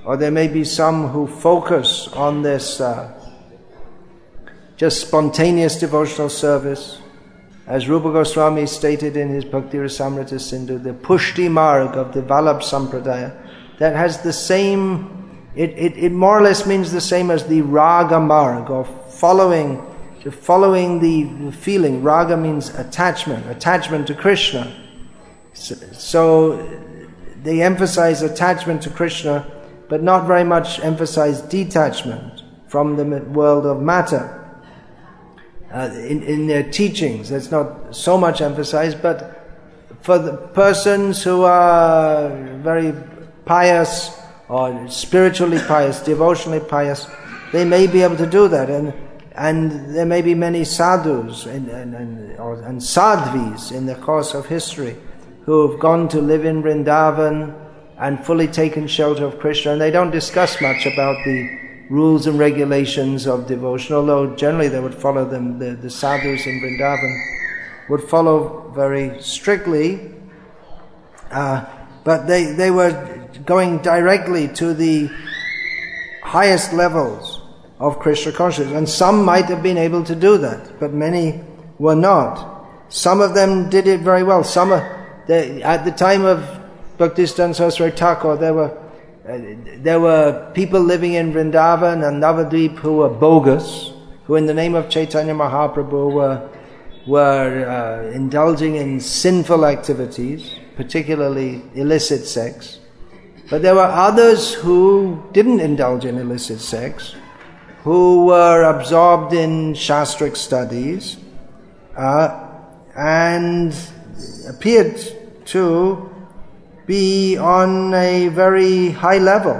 or there may be some who focus on this uh, just spontaneous devotional service. As Rupa Goswami stated in his Bhakti Rasamrita Sindhu, the Pushti Marg of the Vallabh Sampradaya, that has the same, it, it, it more or less means the same as the Raga Marg, of following, following the feeling. Raga means attachment, attachment to Krishna. So, so they emphasize attachment to Krishna, but not very much emphasize detachment from the world of matter. Uh, in, in their teachings, that's not so much emphasized, but for the persons who are very pious or spiritually pious, devotionally pious, they may be able to do that, and and there may be many sadhus and and, and, or, and sadhvis in the course of history who have gone to live in Vrindavan and fully taken shelter of Krishna, and they don't discuss much about the rules and regulations of devotion, although generally they would follow them, the, the sadhus in Vrindavan would follow very strictly, uh, but they, they were going directly to the highest levels of Krishna consciousness, and some might have been able to do that, but many were not. Some of them did it very well. Some, they, at the time of Bhaktisiddhanta Saraswati Thakur, there were Uh, there were people living in Vrindavan and Navadvip who were bogus, who in the name of Chaitanya Mahaprabhu were, were uh, indulging in sinful activities, particularly illicit sex. But there were others who didn't indulge in illicit sex, who were absorbed in Shastric studies, uh, and appeared to be on a very high level.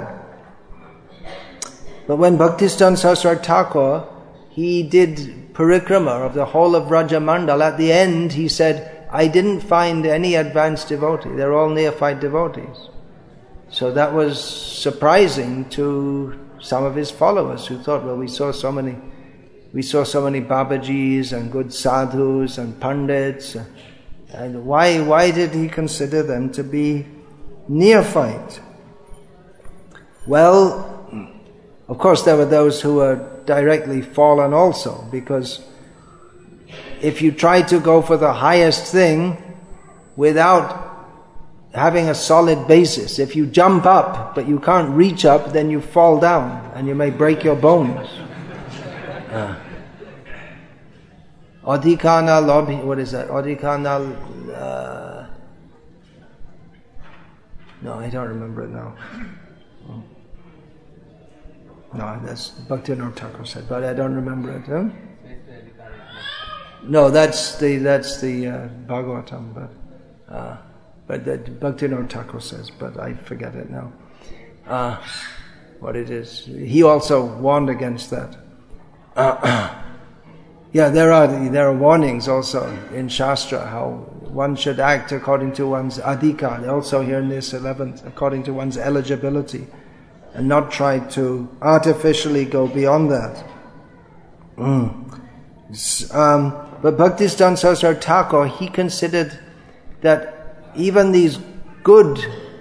But when Bhaktisiddhanta Saraswati Thakur, he did parikrama of the whole of Rajamandal, at the end he said, I didn't find any advanced devotee, they're all neophyte devotees. So that was surprising to some of his followers who thought, well, we saw so many, we saw so many Babajis and good sadhus and pandits, and why, why did he consider them to be neophyte? Well, of course there were those who were directly fallen also, because if you try to go for the highest thing without having a solid basis, if you jump up but you can't reach up, then you fall down and you may break your bones. Uh. Adhikana lobby, what is that? Adhikana, uh, no, I don't remember it now. No, that's Bhaktivinoda Thakur said, but I don't remember it. Huh? No, that's the that's the uh, Bhagavatam, but uh, but that Bhaktivinoda Thakur says, but I forget it now. Uh, what it is? He also warned against that. Uh, Yeah, there are there are warnings also in Shastra how one should act according to one's adhika. Also here in this eleventh, according to one's eligibility, and not try to artificially go beyond that. Mm. Um, but Bhaktisiddhanta Saraswati Thakur, he considered that even these good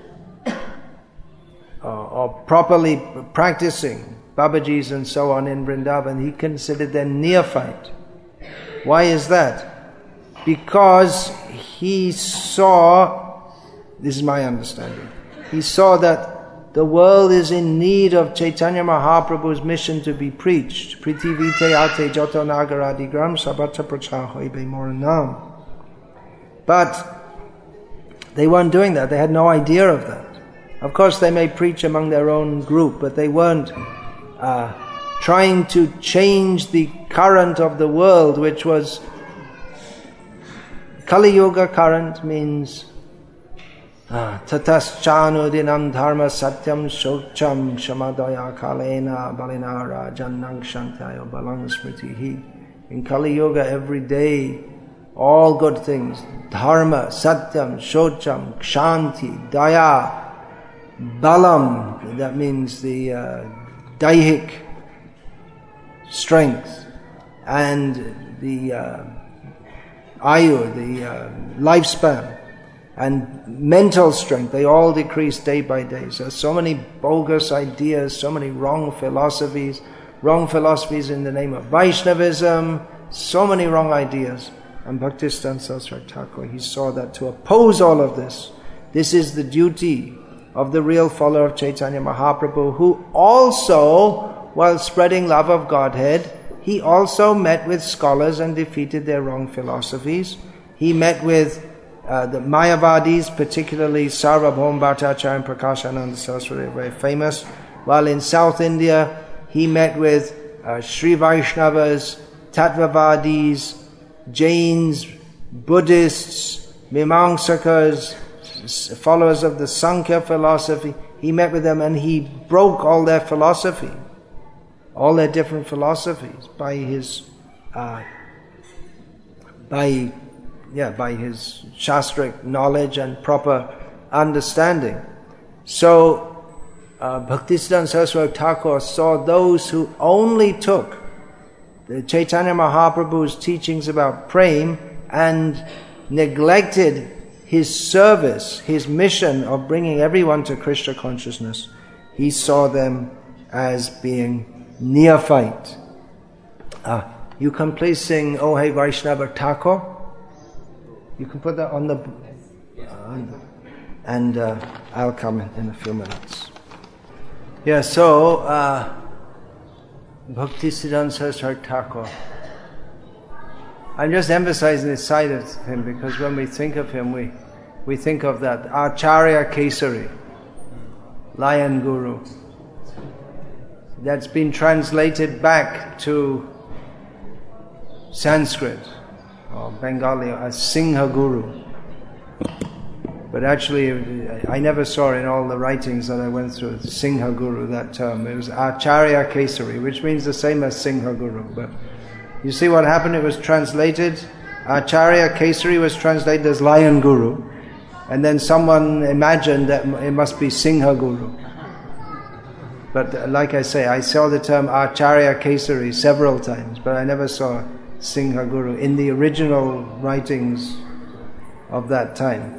uh, or properly practicing Babajis and so on in Vrindavan, he considered them neophyte. Why is that? Because he saw, this is my understanding, he saw that the world is in need of Chaitanya Mahaprabhu's mission to be preached. Pritivite ate joto nagaradi gram sabata prachahoibe moranam. But they weren't doing that. They had no idea of that. Of course, they may preach among their own group, but they weren't uh, trying to change the current of the world, which was Kali Yuga current means tatas chanu dinam dharma satyam shocham shamadaya kalena balinara jannang shantayo balang smritihi. In Kali Yuga, every day, all good things, dharma, satyam, shocham, kshanti, daya, balam, that means the uh, daihic strength, and the uh, ayu, the uh, lifespan, and mental strength, they all decreased day by day. So, so many bogus ideas, so many wrong philosophies, wrong philosophies in the name of Vaishnavism, so many wrong ideas. And Bhaktisiddhanta Saraswati Thakur, he saw that to oppose all of this, this is the duty of the real follower of Chaitanya Mahaprabhu, who also, while spreading love of Godhead, he also met with scholars and defeated their wrong philosophies. He met with uh, the Mayavadis, particularly Sarvabhauma Bhattacharya and Prakashananda Saraswati, very famous. While in South India, he met with uh, Sri Vaishnavas, Tattvavadis, Jains, Buddhists, Mimamsakas, followers of the Sankhya philosophy. He met with them and he broke all their philosophy, all their different philosophies by his, uh, by, yeah, by his shastric knowledge and proper understanding. So, uh, Bhaktisiddhanta Saraswati Thakur saw those who only took the Chaitanya Mahaprabhu's teachings about prema and neglected his service, his mission of bringing everyone to Krishna consciousness. He saw them as being neophyte. Uh, you can please sing "Oh Hey Vaishnava Thakur." You can put that on the... Uh, and uh, I'll come in, in a few minutes. Yeah, so... Uh, Bhaktisiddhanta Saraswati Thakur. I'm just emphasizing the side of him because when we think of him, we, we think of that Acharya Kesari, Lion Guru. That's been translated back to Sanskrit or Bengali as Singha Guru. But actually, I never saw in all the writings that I went through Singha Guru, that term. It was Acharya Kesari, which means the same as Singha Guru. But you see what happened? It was translated, Acharya Kesari was translated as Lion Guru. And then someone imagined that it must be Singha Guru. But like I say, I saw the term Acharya Kesari several times, but I never saw Singha Guru in the original writings of that time.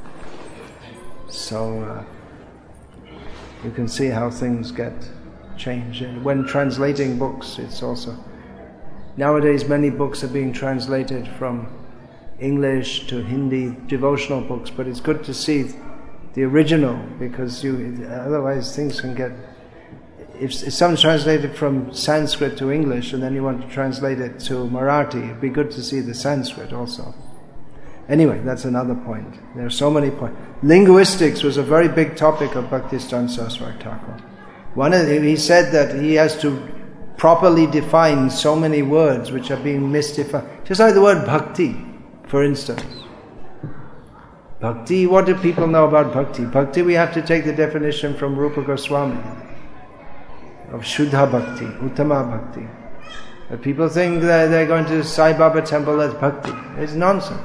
So uh, you can see how things get changed. And when translating books, it's also... Nowadays many books are being translated from English to Hindi, devotional books, but it's good to see the original, because you otherwise things can get... If, if someone's translated from Sanskrit to English and then you want to translate it to Marathi, it'd be good to see the Sanskrit also. Anyway, that's another point. There are so many points. Linguistics was a very big topic of Bhaktisiddhanta Saraswati Thakur. One of the, he said that he has to properly define so many words which are being misdefined. Just like the word bhakti, for instance. Bhakti, what do people know about bhakti? Bhakti, we have to take the definition from Rupa Goswami of Shuddha Bhakti, Uttama Bhakti. But people think that they're going to Sai Baba temple, that's bhakti. It's nonsense.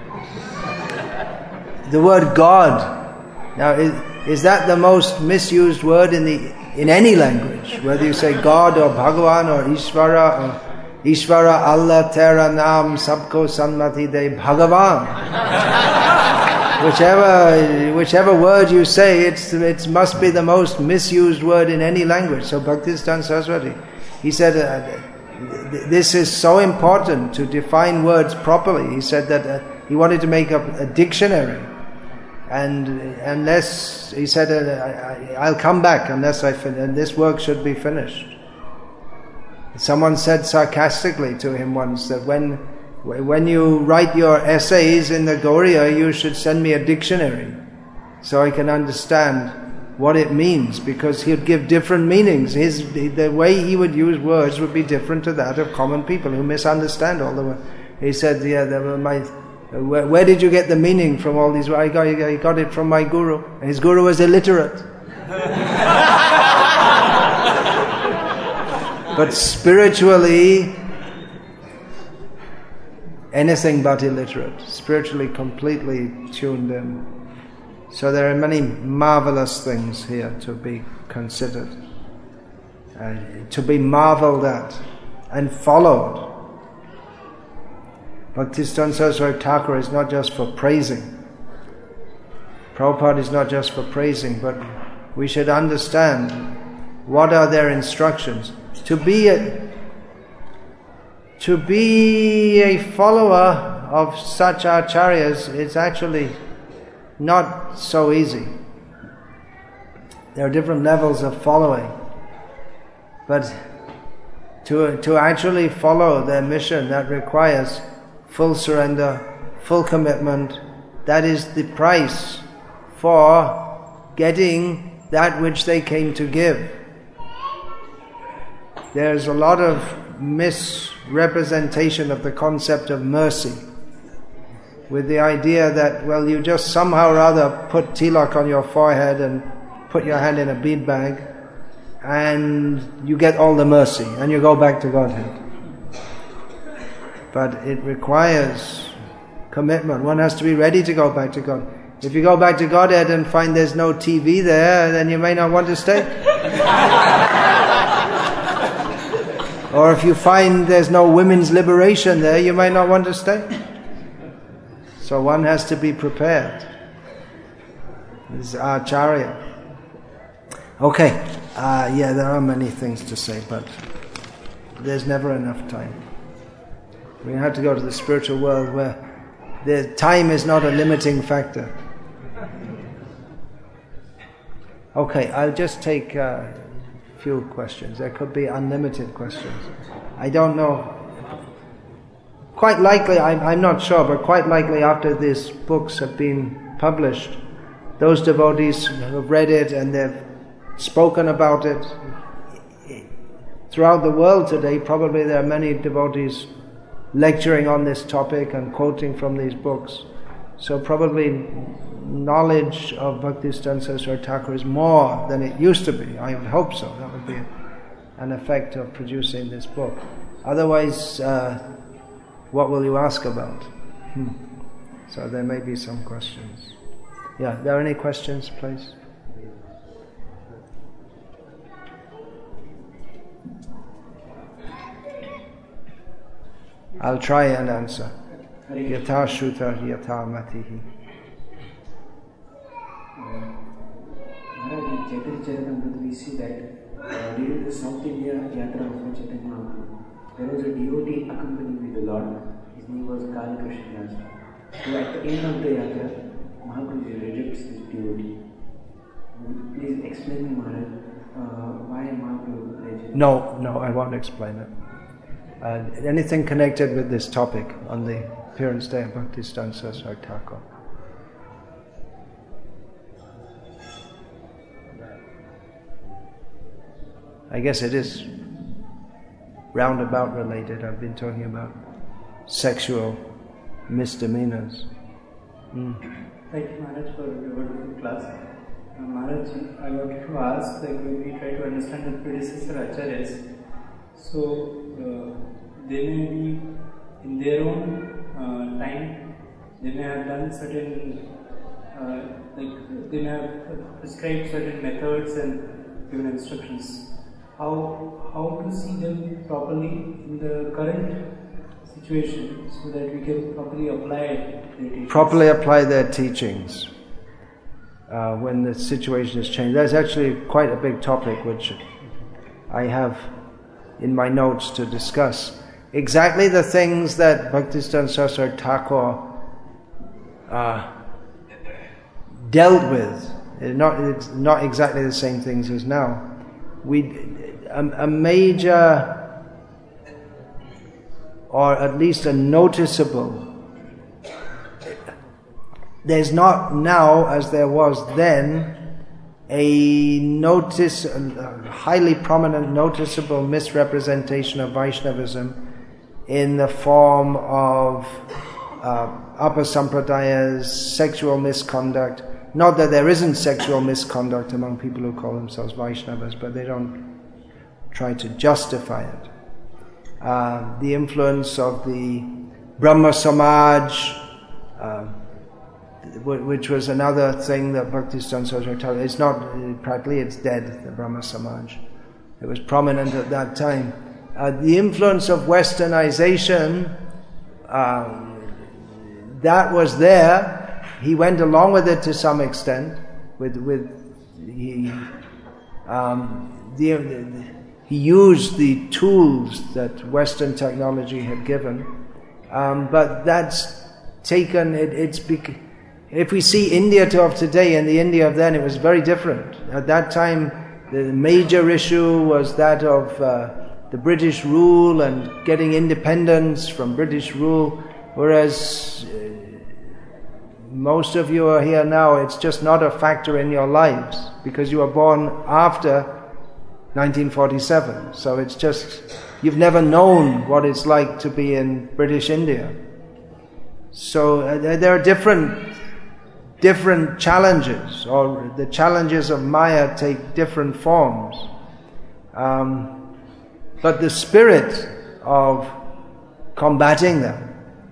The word God, now is, is that the most misused word in the in any language? Whether you say God or Bhagavan or Ishvara or Ishvara, Allah, Tera Naam, Sabko Sanmati De Bhagavan. whichever whichever word you say, it's it must be the most misused word in any language. So Bhaktisiddhanta Saraswati, he said, uh, this is so important to define words properly. He said that uh, he wanted to make up a dictionary. And unless, he said, uh, I'll come back unless I finish, and this work should be finished. Someone said sarcastically to him once that when when you write your essays in the Gauriya, you should send me a dictionary so I can understand what it means, because he'd give different meanings. His the way he would use words would be different to that of common people who misunderstand all the words. He said, yeah, the, my... Where, where did you get the meaning from all these? I got, I got it from my guru. And his guru was illiterate. But spiritually, anything but illiterate. Spiritually completely tuned in. So there are many marvelous things here to be considered, uh, to be marveled at and followed. Bhaktisiddhanta Saraswati Thakur is not just for praising. Prabhupada is not just for praising, but we should understand what are their instructions. To be a, to be a follower of such acharyas is actually not so easy. There are different levels of following, but to, to actually follow their mission, that requires full surrender, full commitment. That is the price for getting that which they came to give. There's a lot of misrepresentation of the concept of mercy, with the idea that, well, you just somehow or other put tilak on your forehead and put your hand in a bead bag and you get all the mercy and you go back to Godhead. But it requires commitment. One has to be ready to go back to God. If you go back to Godhead and find there's no T V there, then you may not want to stay. Or if you find there's no women's liberation there, you may not want to stay. So one has to be prepared. This is Acharya. Okay, uh, yeah, there are many things to say, but there's never enough time. We have to go to the spiritual world where the time is not a limiting factor. Okay, I'll just take a few questions. There could be unlimited questions. I don't know. Quite likely, I'm, I'm not sure, but quite likely after these books have been published, those devotees who have read it and they've spoken about it throughout the world today, probably there are many devotees lecturing on this topic and quoting from these books. So probably knowledge of Bhaktisiddhanta Saraswati Thakur is more than it used to be. I would hope so. That would be an effect of producing this book. Otherwise, uh, what will you ask about? Hmm. So there may be some questions. Yeah, are there any questions, please? I'll try and answer. Yatha Shruta Yatha Matihi. Maharaj, in Chaitanya Charitamrita we see that uh, during the South India Yatra of Chaitanya Mahaprabhu, there was a devotee accompanying with the Lord. His name was Kali Krishna Das. So at the end of the Yatra, Mahaprabhu rejects this devotee. Please explain me, Maharaj, uh, why Mahaprabhu rejects? No, no, I won't explain it. Uh, anything connected with this topic on the appearance day of Bhaktisiddhanta Saraswati Thakur. I guess it is roundabout related. I've been talking about sexual misdemeanors. Mm. Thank you, Maharaj, for a wonderful class. Uh, Maharaj, I wanted to ask, like when we try to understand the predecessor acharyas, so uh, they may be in their own uh, time, they may have done certain, uh, like they may have prescribed certain methods and given instructions. How how to see them properly in the current situation so that we can properly apply their teachings? Properly apply their teachings uh, when the situation has changed. That's actually quite a big topic which I have in my notes to discuss. Exactly the things that Bhaktisiddhanta Saraswati Thakur uh, dealt with, not, it's not exactly the same things as now. We, a, a major, or at least a noticeable, there's not now as there was then a notice, a highly prominent, noticeable misrepresentation of Vaishnavism in the form of uh, upper sampradayas, sexual misconduct. Not that there isn't sexual misconduct among people who call themselves Vaishnavas, but they don't try to justify it. Uh, the influence of the Brahma Samaj, uh, which was another thing that Bhaktisiddhanta Saraswati Thakur, it's not, practically it's dead, the Brahma Samaj. It was prominent at that time. Uh, the influence of westernization, uh, that was there, he went along with it to some extent. With with he um, the, the, he used the tools that Western technology had given, um, but that's taken. It, it's bec- if we see India of today and the India of then, it was very different. At that time, the major issue was that of uh, the British rule and getting independence from British rule, whereas uh, most of you are here now, it's just not a factor in your lives because you were born after nineteen forty-seven. So it's just, you've never known what it's like to be in British India. So uh, there are different different challenges, or the challenges of Maya take different forms. Um, but the spirit of combating them,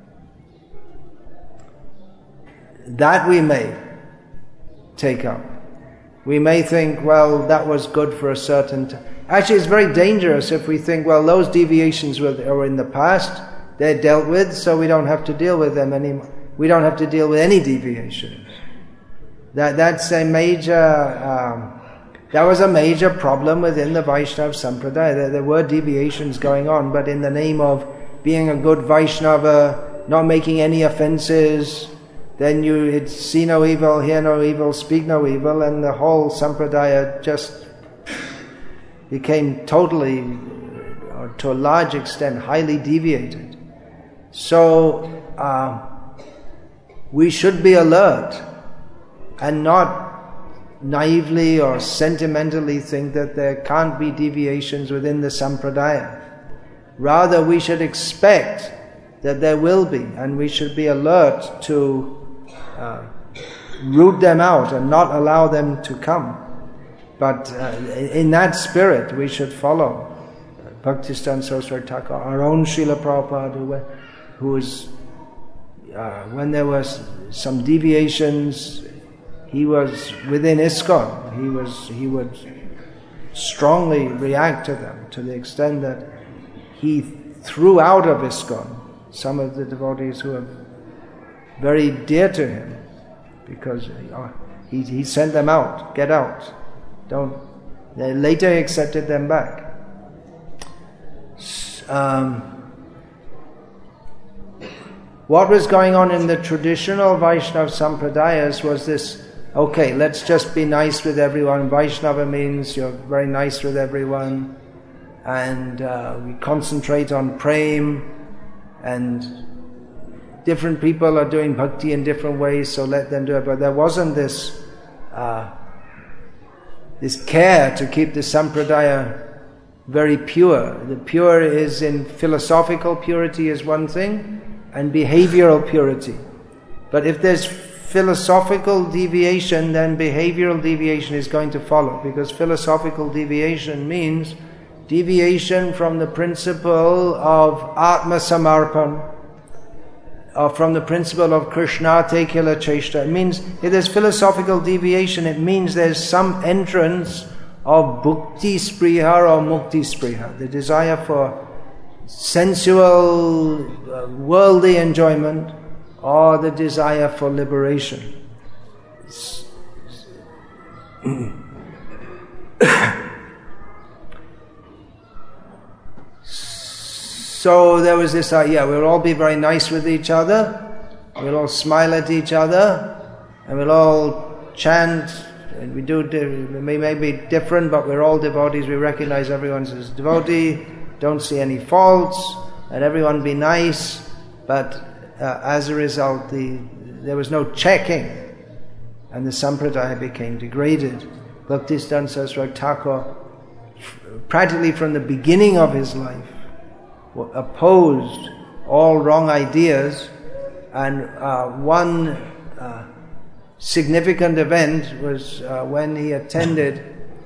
that we may take up. We may think, well, that was good for a certain time. Actually, it's very dangerous if we think, well, those deviations were, were in the past, they're dealt with, so we don't have to deal with them anymore. We don't have to deal with any deviations. That that's a major. Um, that was a major problem within the Vaishnava Sampradaya. There, there were deviations going on, but in the name of being a good Vaishnava, not making any offences, then you it's see no evil, hear no evil, speak no evil, and the whole Sampradaya just became totally, or to a large extent, highly deviated. So uh, we should be alert and not naively or sentimentally think that there can't be deviations within the Sampradaya. Rather, we should expect that there will be, and we should be alert to uh, root them out and not allow them to come. But uh, in that spirit, we should follow Bhaktisiddhanta Saraswati Thakur, our own Srila Prabhupada, who, who was, uh, when there was some deviations, he was within ISKCON. He was he would strongly react to them to the extent that he threw out of ISKCON some of the devotees who are very dear to him, because he he sent them out. Get out! Don't. They later accepted them back. Um, what was going on in the traditional Vaishnava Sampradayas was this. Okay, let's just be nice with everyone. Vaishnava means you're very nice with everyone, and uh, we concentrate on prem, and different people are doing bhakti in different ways, so let them do it. But there wasn't this uh, this care to keep the sampradaya very pure. The pure is in philosophical purity is one thing, and behavioral purity. But if there's philosophical deviation, then behavioral deviation is going to follow, because philosophical deviation means deviation from the principle of Atma Samarpan, or from the principle of Krishnate Kila Cheshta. It means if there's philosophical deviation, it means there's some entrance of Bhukti Spriha or Mukti Spriha, the desire for sensual, uh, worldly enjoyment, or the desire for liberation. So there was this idea, we'll all be very nice with each other, we'll all smile at each other, and we'll all chant, and we do, we may be different, but we're all devotees, we recognize everyone's as a devotee, don't see any faults, and everyone be nice, but Uh, as a result, the, there was no checking, and the sampradaya became degraded. Bhaktisiddhanta Saraswati Thakur, practically from the beginning of his life, opposed all wrong ideas, and uh, one uh, significant event was uh, when he attended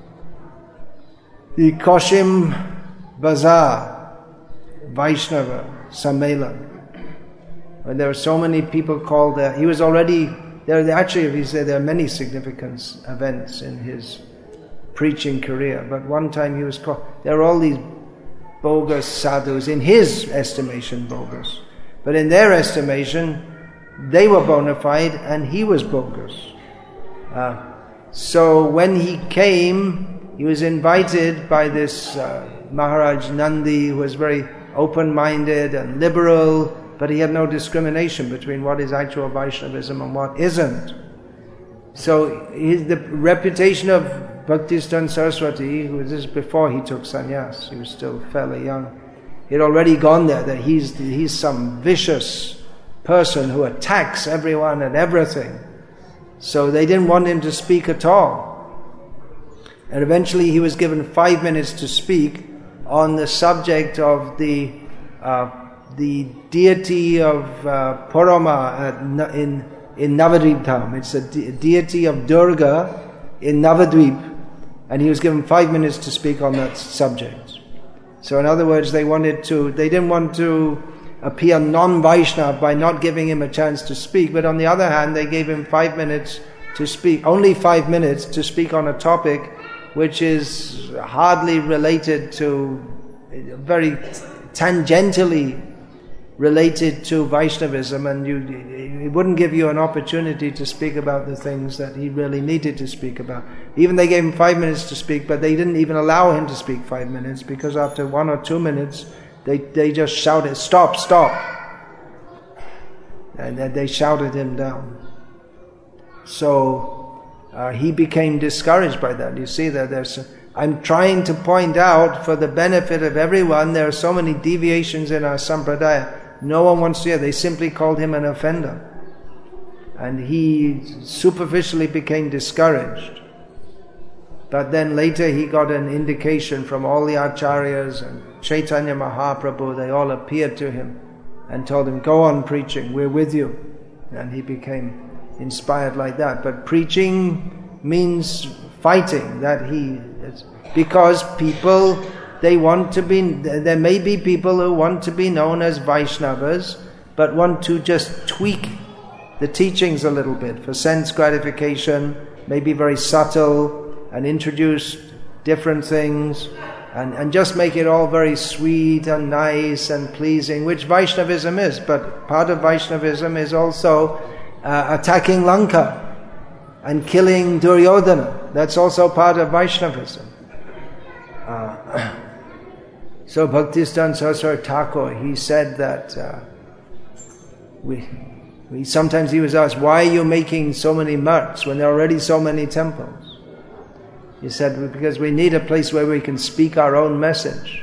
the Koshim Bazaar Vaishnava Sammelan. When there were so many people called there, he was already there. Actually, if he said there are many significant events in his preaching career, but one time he was called. There are all these bogus sadhus, in his estimation, bogus, but in their estimation, they were bona fide and he was bogus. Uh, so when he came, he was invited by this uh, Maharaj Nandi, who was very open-minded and liberal, but he had no discrimination between what is actual Vaishnavism and what isn't. So his, the reputation of Bhaktisiddhanta Saraswati, who was this before he took sannyas, he was still fairly young, he had already gone there, that he's, he's some vicious person who attacks everyone and everything. So they didn't want him to speak at all. And eventually he was given five minutes to speak on the subject of the uh, the deity of uh, Parama at, in in Navadvip Dham. It's a de- deity of Durga in Navadvip, and he was given five minutes to speak on that subject. So in other words, they wanted to, they didn't want to appear non-Vaishnava by not giving him a chance to speak, but on the other hand, they gave him five minutes to speak, only five minutes to speak on a topic which is hardly related to, very tangentially related to Vaishnavism, and you, it wouldn't give you an opportunity to speak about the things that he really needed to speak about. Even they gave him five minutes to speak, but they didn't even allow him to speak five minutes, because after one or two minutes, they, they just shouted, "Stop, stop!" And then they shouted him down. So uh, he became discouraged by that. You see that there's, I'm trying to point out for the benefit of everyone, there are so many deviations in our sampradaya. No one wants to hear. They simply called him an offender. And he superficially became discouraged. But then later he got an indication from all the acharyas and Chaitanya Mahaprabhu. They all appeared to him and told him, "Go on preaching, we're with you." And he became inspired like that. But preaching means fighting. That he, because people, they want to be, there may be people who want to be known as Vaishnavas, but want to just tweak the teachings a little bit for sense gratification, maybe very subtle, and introduce different things, and, and just make it all very sweet and nice and pleasing, which Vaishnavism is. But part of Vaishnavism is also uh, attacking Lanka and killing Duryodhana. That's also part of Vaishnavism. Uh, so Bhaktisiddhanta Saraswati Thakur, he said that uh, we, we sometimes he was asked, "Why are you making so many mats when there are already so many temples?" He said, "Because we need a place where we can speak our own message.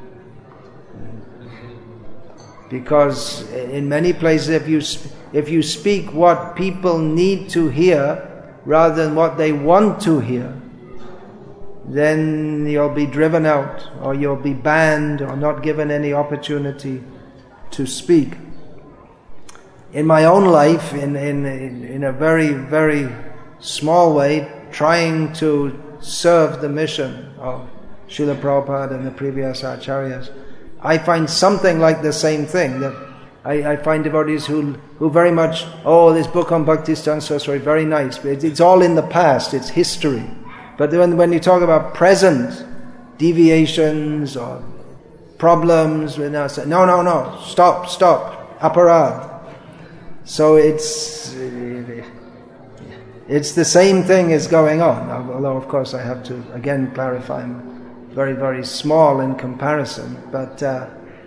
Because in many places, if you if you speak what people need to hear rather than what they want to hear, then you'll be driven out, or you'll be banned, or not given any opportunity to speak." In my own life, in in in a very very small way, trying to serve the mission of Srila Prabhupada and the previous acharyas, I find something like the same thing. That I, I find devotees who who very much, "Oh, this book on Bhaktisiddhanta Saraswati, very nice, but it's, it's all in the past, it's history." But when, when you talk about present deviations or problems, we now say, "No, no, no, stop, stop, aparad." So it's it's the same thing is going on. Although, of course, I have to again clarify, I'm very, very small in comparison. But uh,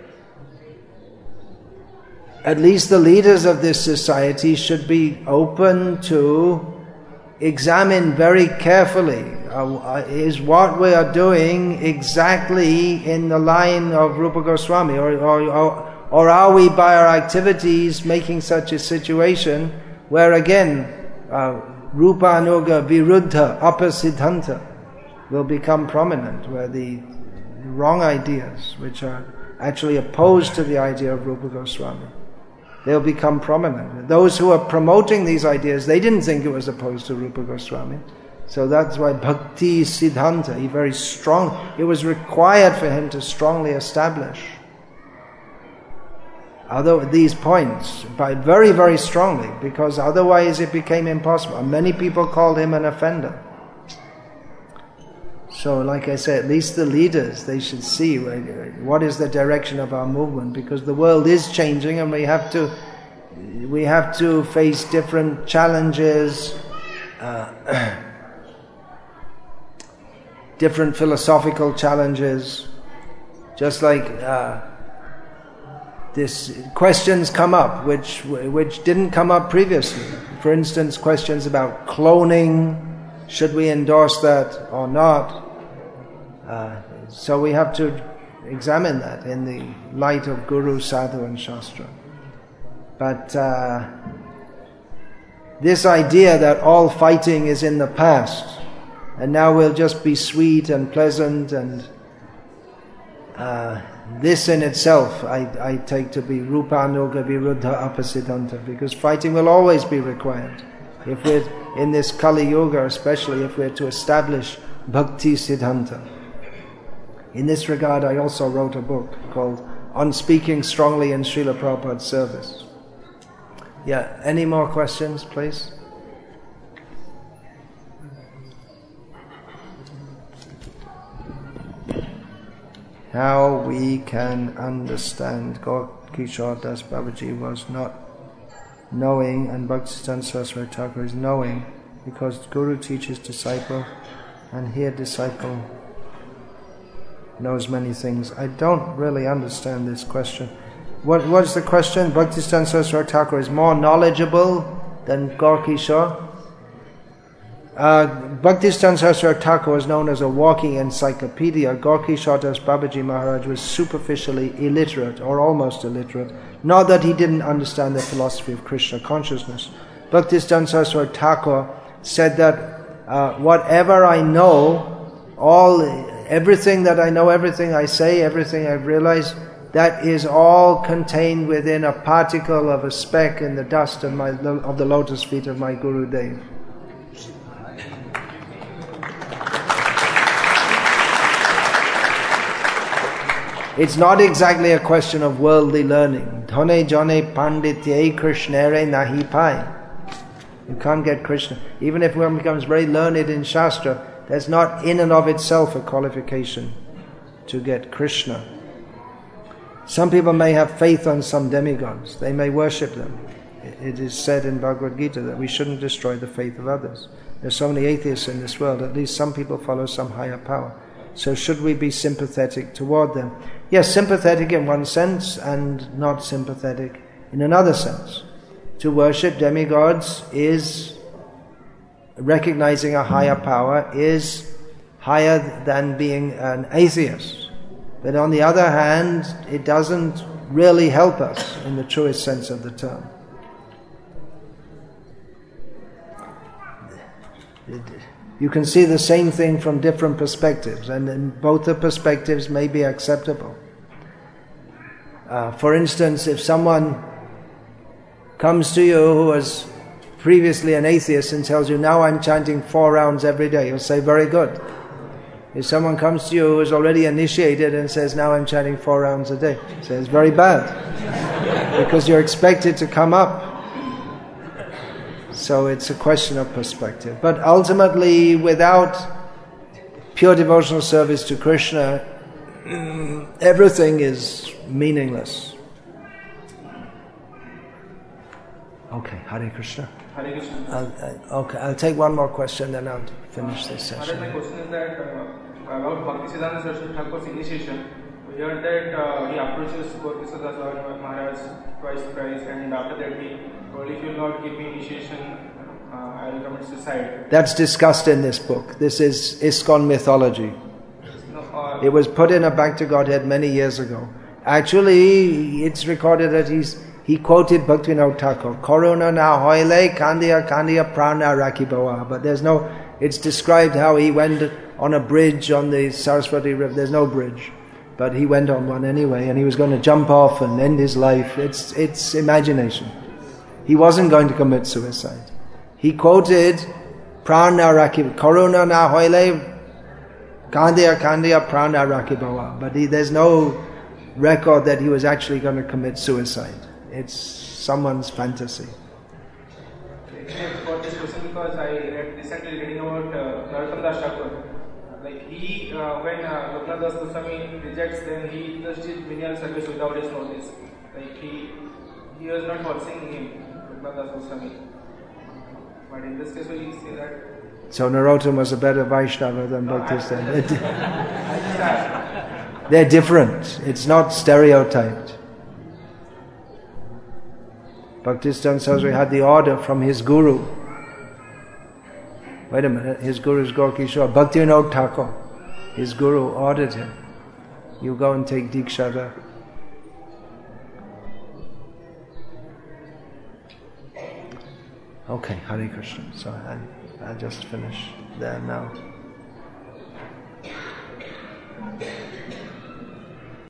at least the leaders of this society should be open to examine very carefully, uh, is what we are doing exactly in the line of Rupa Goswami, or, or, or, or are we by our activities making such a situation where again uh, Rupa Anuga Viruddha Apasiddhanta will become prominent, where the wrong ideas, which are actually opposed to the idea of Rupa Goswami, they'll become prominent. Those who are promoting these ideas, they didn't think it was opposed to Rupa Goswami. So that's why Bhakti Siddhanta, he very strong, it was required for him to strongly establish other these points, by very, very strongly, because otherwise it became impossible. Many people called him an offender. So, like I said, at least the leaders, they should see what is the direction of our movement, because the world is changing and we have to we have to face different challenges, uh, different philosophical challenges, just like uh, this questions come up which which didn't come up previously. For instance, questions about cloning, should we endorse that or not? Uh, so we have to examine that in the light of Guru, Sadhu and Shastra. But uh, this idea that all fighting is in the past and now we'll just be sweet and pleasant, and uh, this in itself I, I take to be Rupanuga Viruddha Apasiddhanta, because fighting will always be required. If we're in this Kali Yuga, especially if we're to establish Bhakti Siddhanta. In this regard, I also wrote a book called On Speaking Strongly in Srila Prabhupada's Service. Yeah, any more questions, please? How we can understand Gaur-Kishore Das Babaji was not knowing and Bhaktisiddhanta Saraswati Thakur is knowing, because Guru teaches disciple and here disciple knows many things. I don't really understand this question. What was the question? Bhaktisiddhanta Saraswati Thakur is more knowledgeable than Gaur-Kishore? Uh, Bhaktisiddhanta Saraswati Thakur was known as a walking encyclopedia. Gaur-Kishore Das Babaji Maharaj was superficially illiterate, or almost illiterate. Not that he didn't understand the philosophy of Krishna consciousness. Bhaktisiddhanta Saraswati Thakur said that uh, whatever I know, all, everything that I know, everything I say, everything I've realized, that is all contained within a particle of a speck in the dust of, my, of the lotus feet of my Guru Dev. It's not exactly a question of worldly learning. Dhone jane panditye krishnere nahi pai. You can't get Krishna. Even if one becomes very learned in Shastra, that's not in and of itself a qualification to get Krishna. Some people may have faith on some demigods. They may worship them. It is said in Bhagavad Gita that we shouldn't destroy the faith of others. There's so many atheists in this world. At least some people follow some higher power. So should we be sympathetic toward them? Yes, sympathetic in one sense and not sympathetic in another sense. To worship demigods is recognizing a higher power, is higher than being an atheist. But on the other hand, it doesn't really help us in the truest sense of the term. It, You can see the same thing from different perspectives, and in both the perspectives may be acceptable. Uh, for instance, if someone comes to you who was previously an atheist and tells you, now I'm chanting four rounds every day, you'll say, very good. If someone comes to you who is already initiated and says, now I'm chanting four rounds a day, you say, it's very bad. Because you're expected to come up. So it's a question of perspective. But ultimately, without pure devotional service to Krishna, everything is meaningless. Okay, Hare Krishna. Hare Krishna. I'll, I, okay, I'll take one more question, then I'll finish this session. My question is that uh, about Bhaktisiddhanta Saraswati Thakur's initiation, we heard that uh, he approaches Gaur-Kishore Maharaj twice, thrice, and after that he told, if you will not give me initiation, uh, I will commit suicide. That's discussed in this book. This is ISKCON mythology. No, uh, It was put in a Back to Godhead many years ago. Actually, it's recorded that he's he quoted Bhaktivinoda Thakur, Koruna na hoile kandiya kandiya prana rakibawa. But there's no, it's described how he went on a bridge on the Saraswati River. There's no bridge. But he went on one anyway, and he was going to jump off and end his life. It's it's imagination. He wasn't going to commit suicide. He quoted Prana Rakib, Koruna na hoile kandiya kandiya prana rakibawa. But he, there's no record that he was actually going to commit suicide. It's someone's fantasy. I got this question because I read recently reading about uh, Narottama Das Thakur. Like he, uh, when uh, Loknath Das Goswami rejects, then he just did menial service without his notice. Like he, he was not forcing him, Rupadas Goswami. But in this case, we see that. So Narottam was a better Vaishnava than No, Bhaktisiddhanta. I just asked. They're different. It's not stereotyped. Bhaktisiddhanta Saraswati had the order from his guru. Wait a minute, his guru is Gorkishore. Bhaktivinoda Thakur, his guru ordered him. You go and take Diksha there. Okay, Hare Krishna. So I, I'll just finish there now.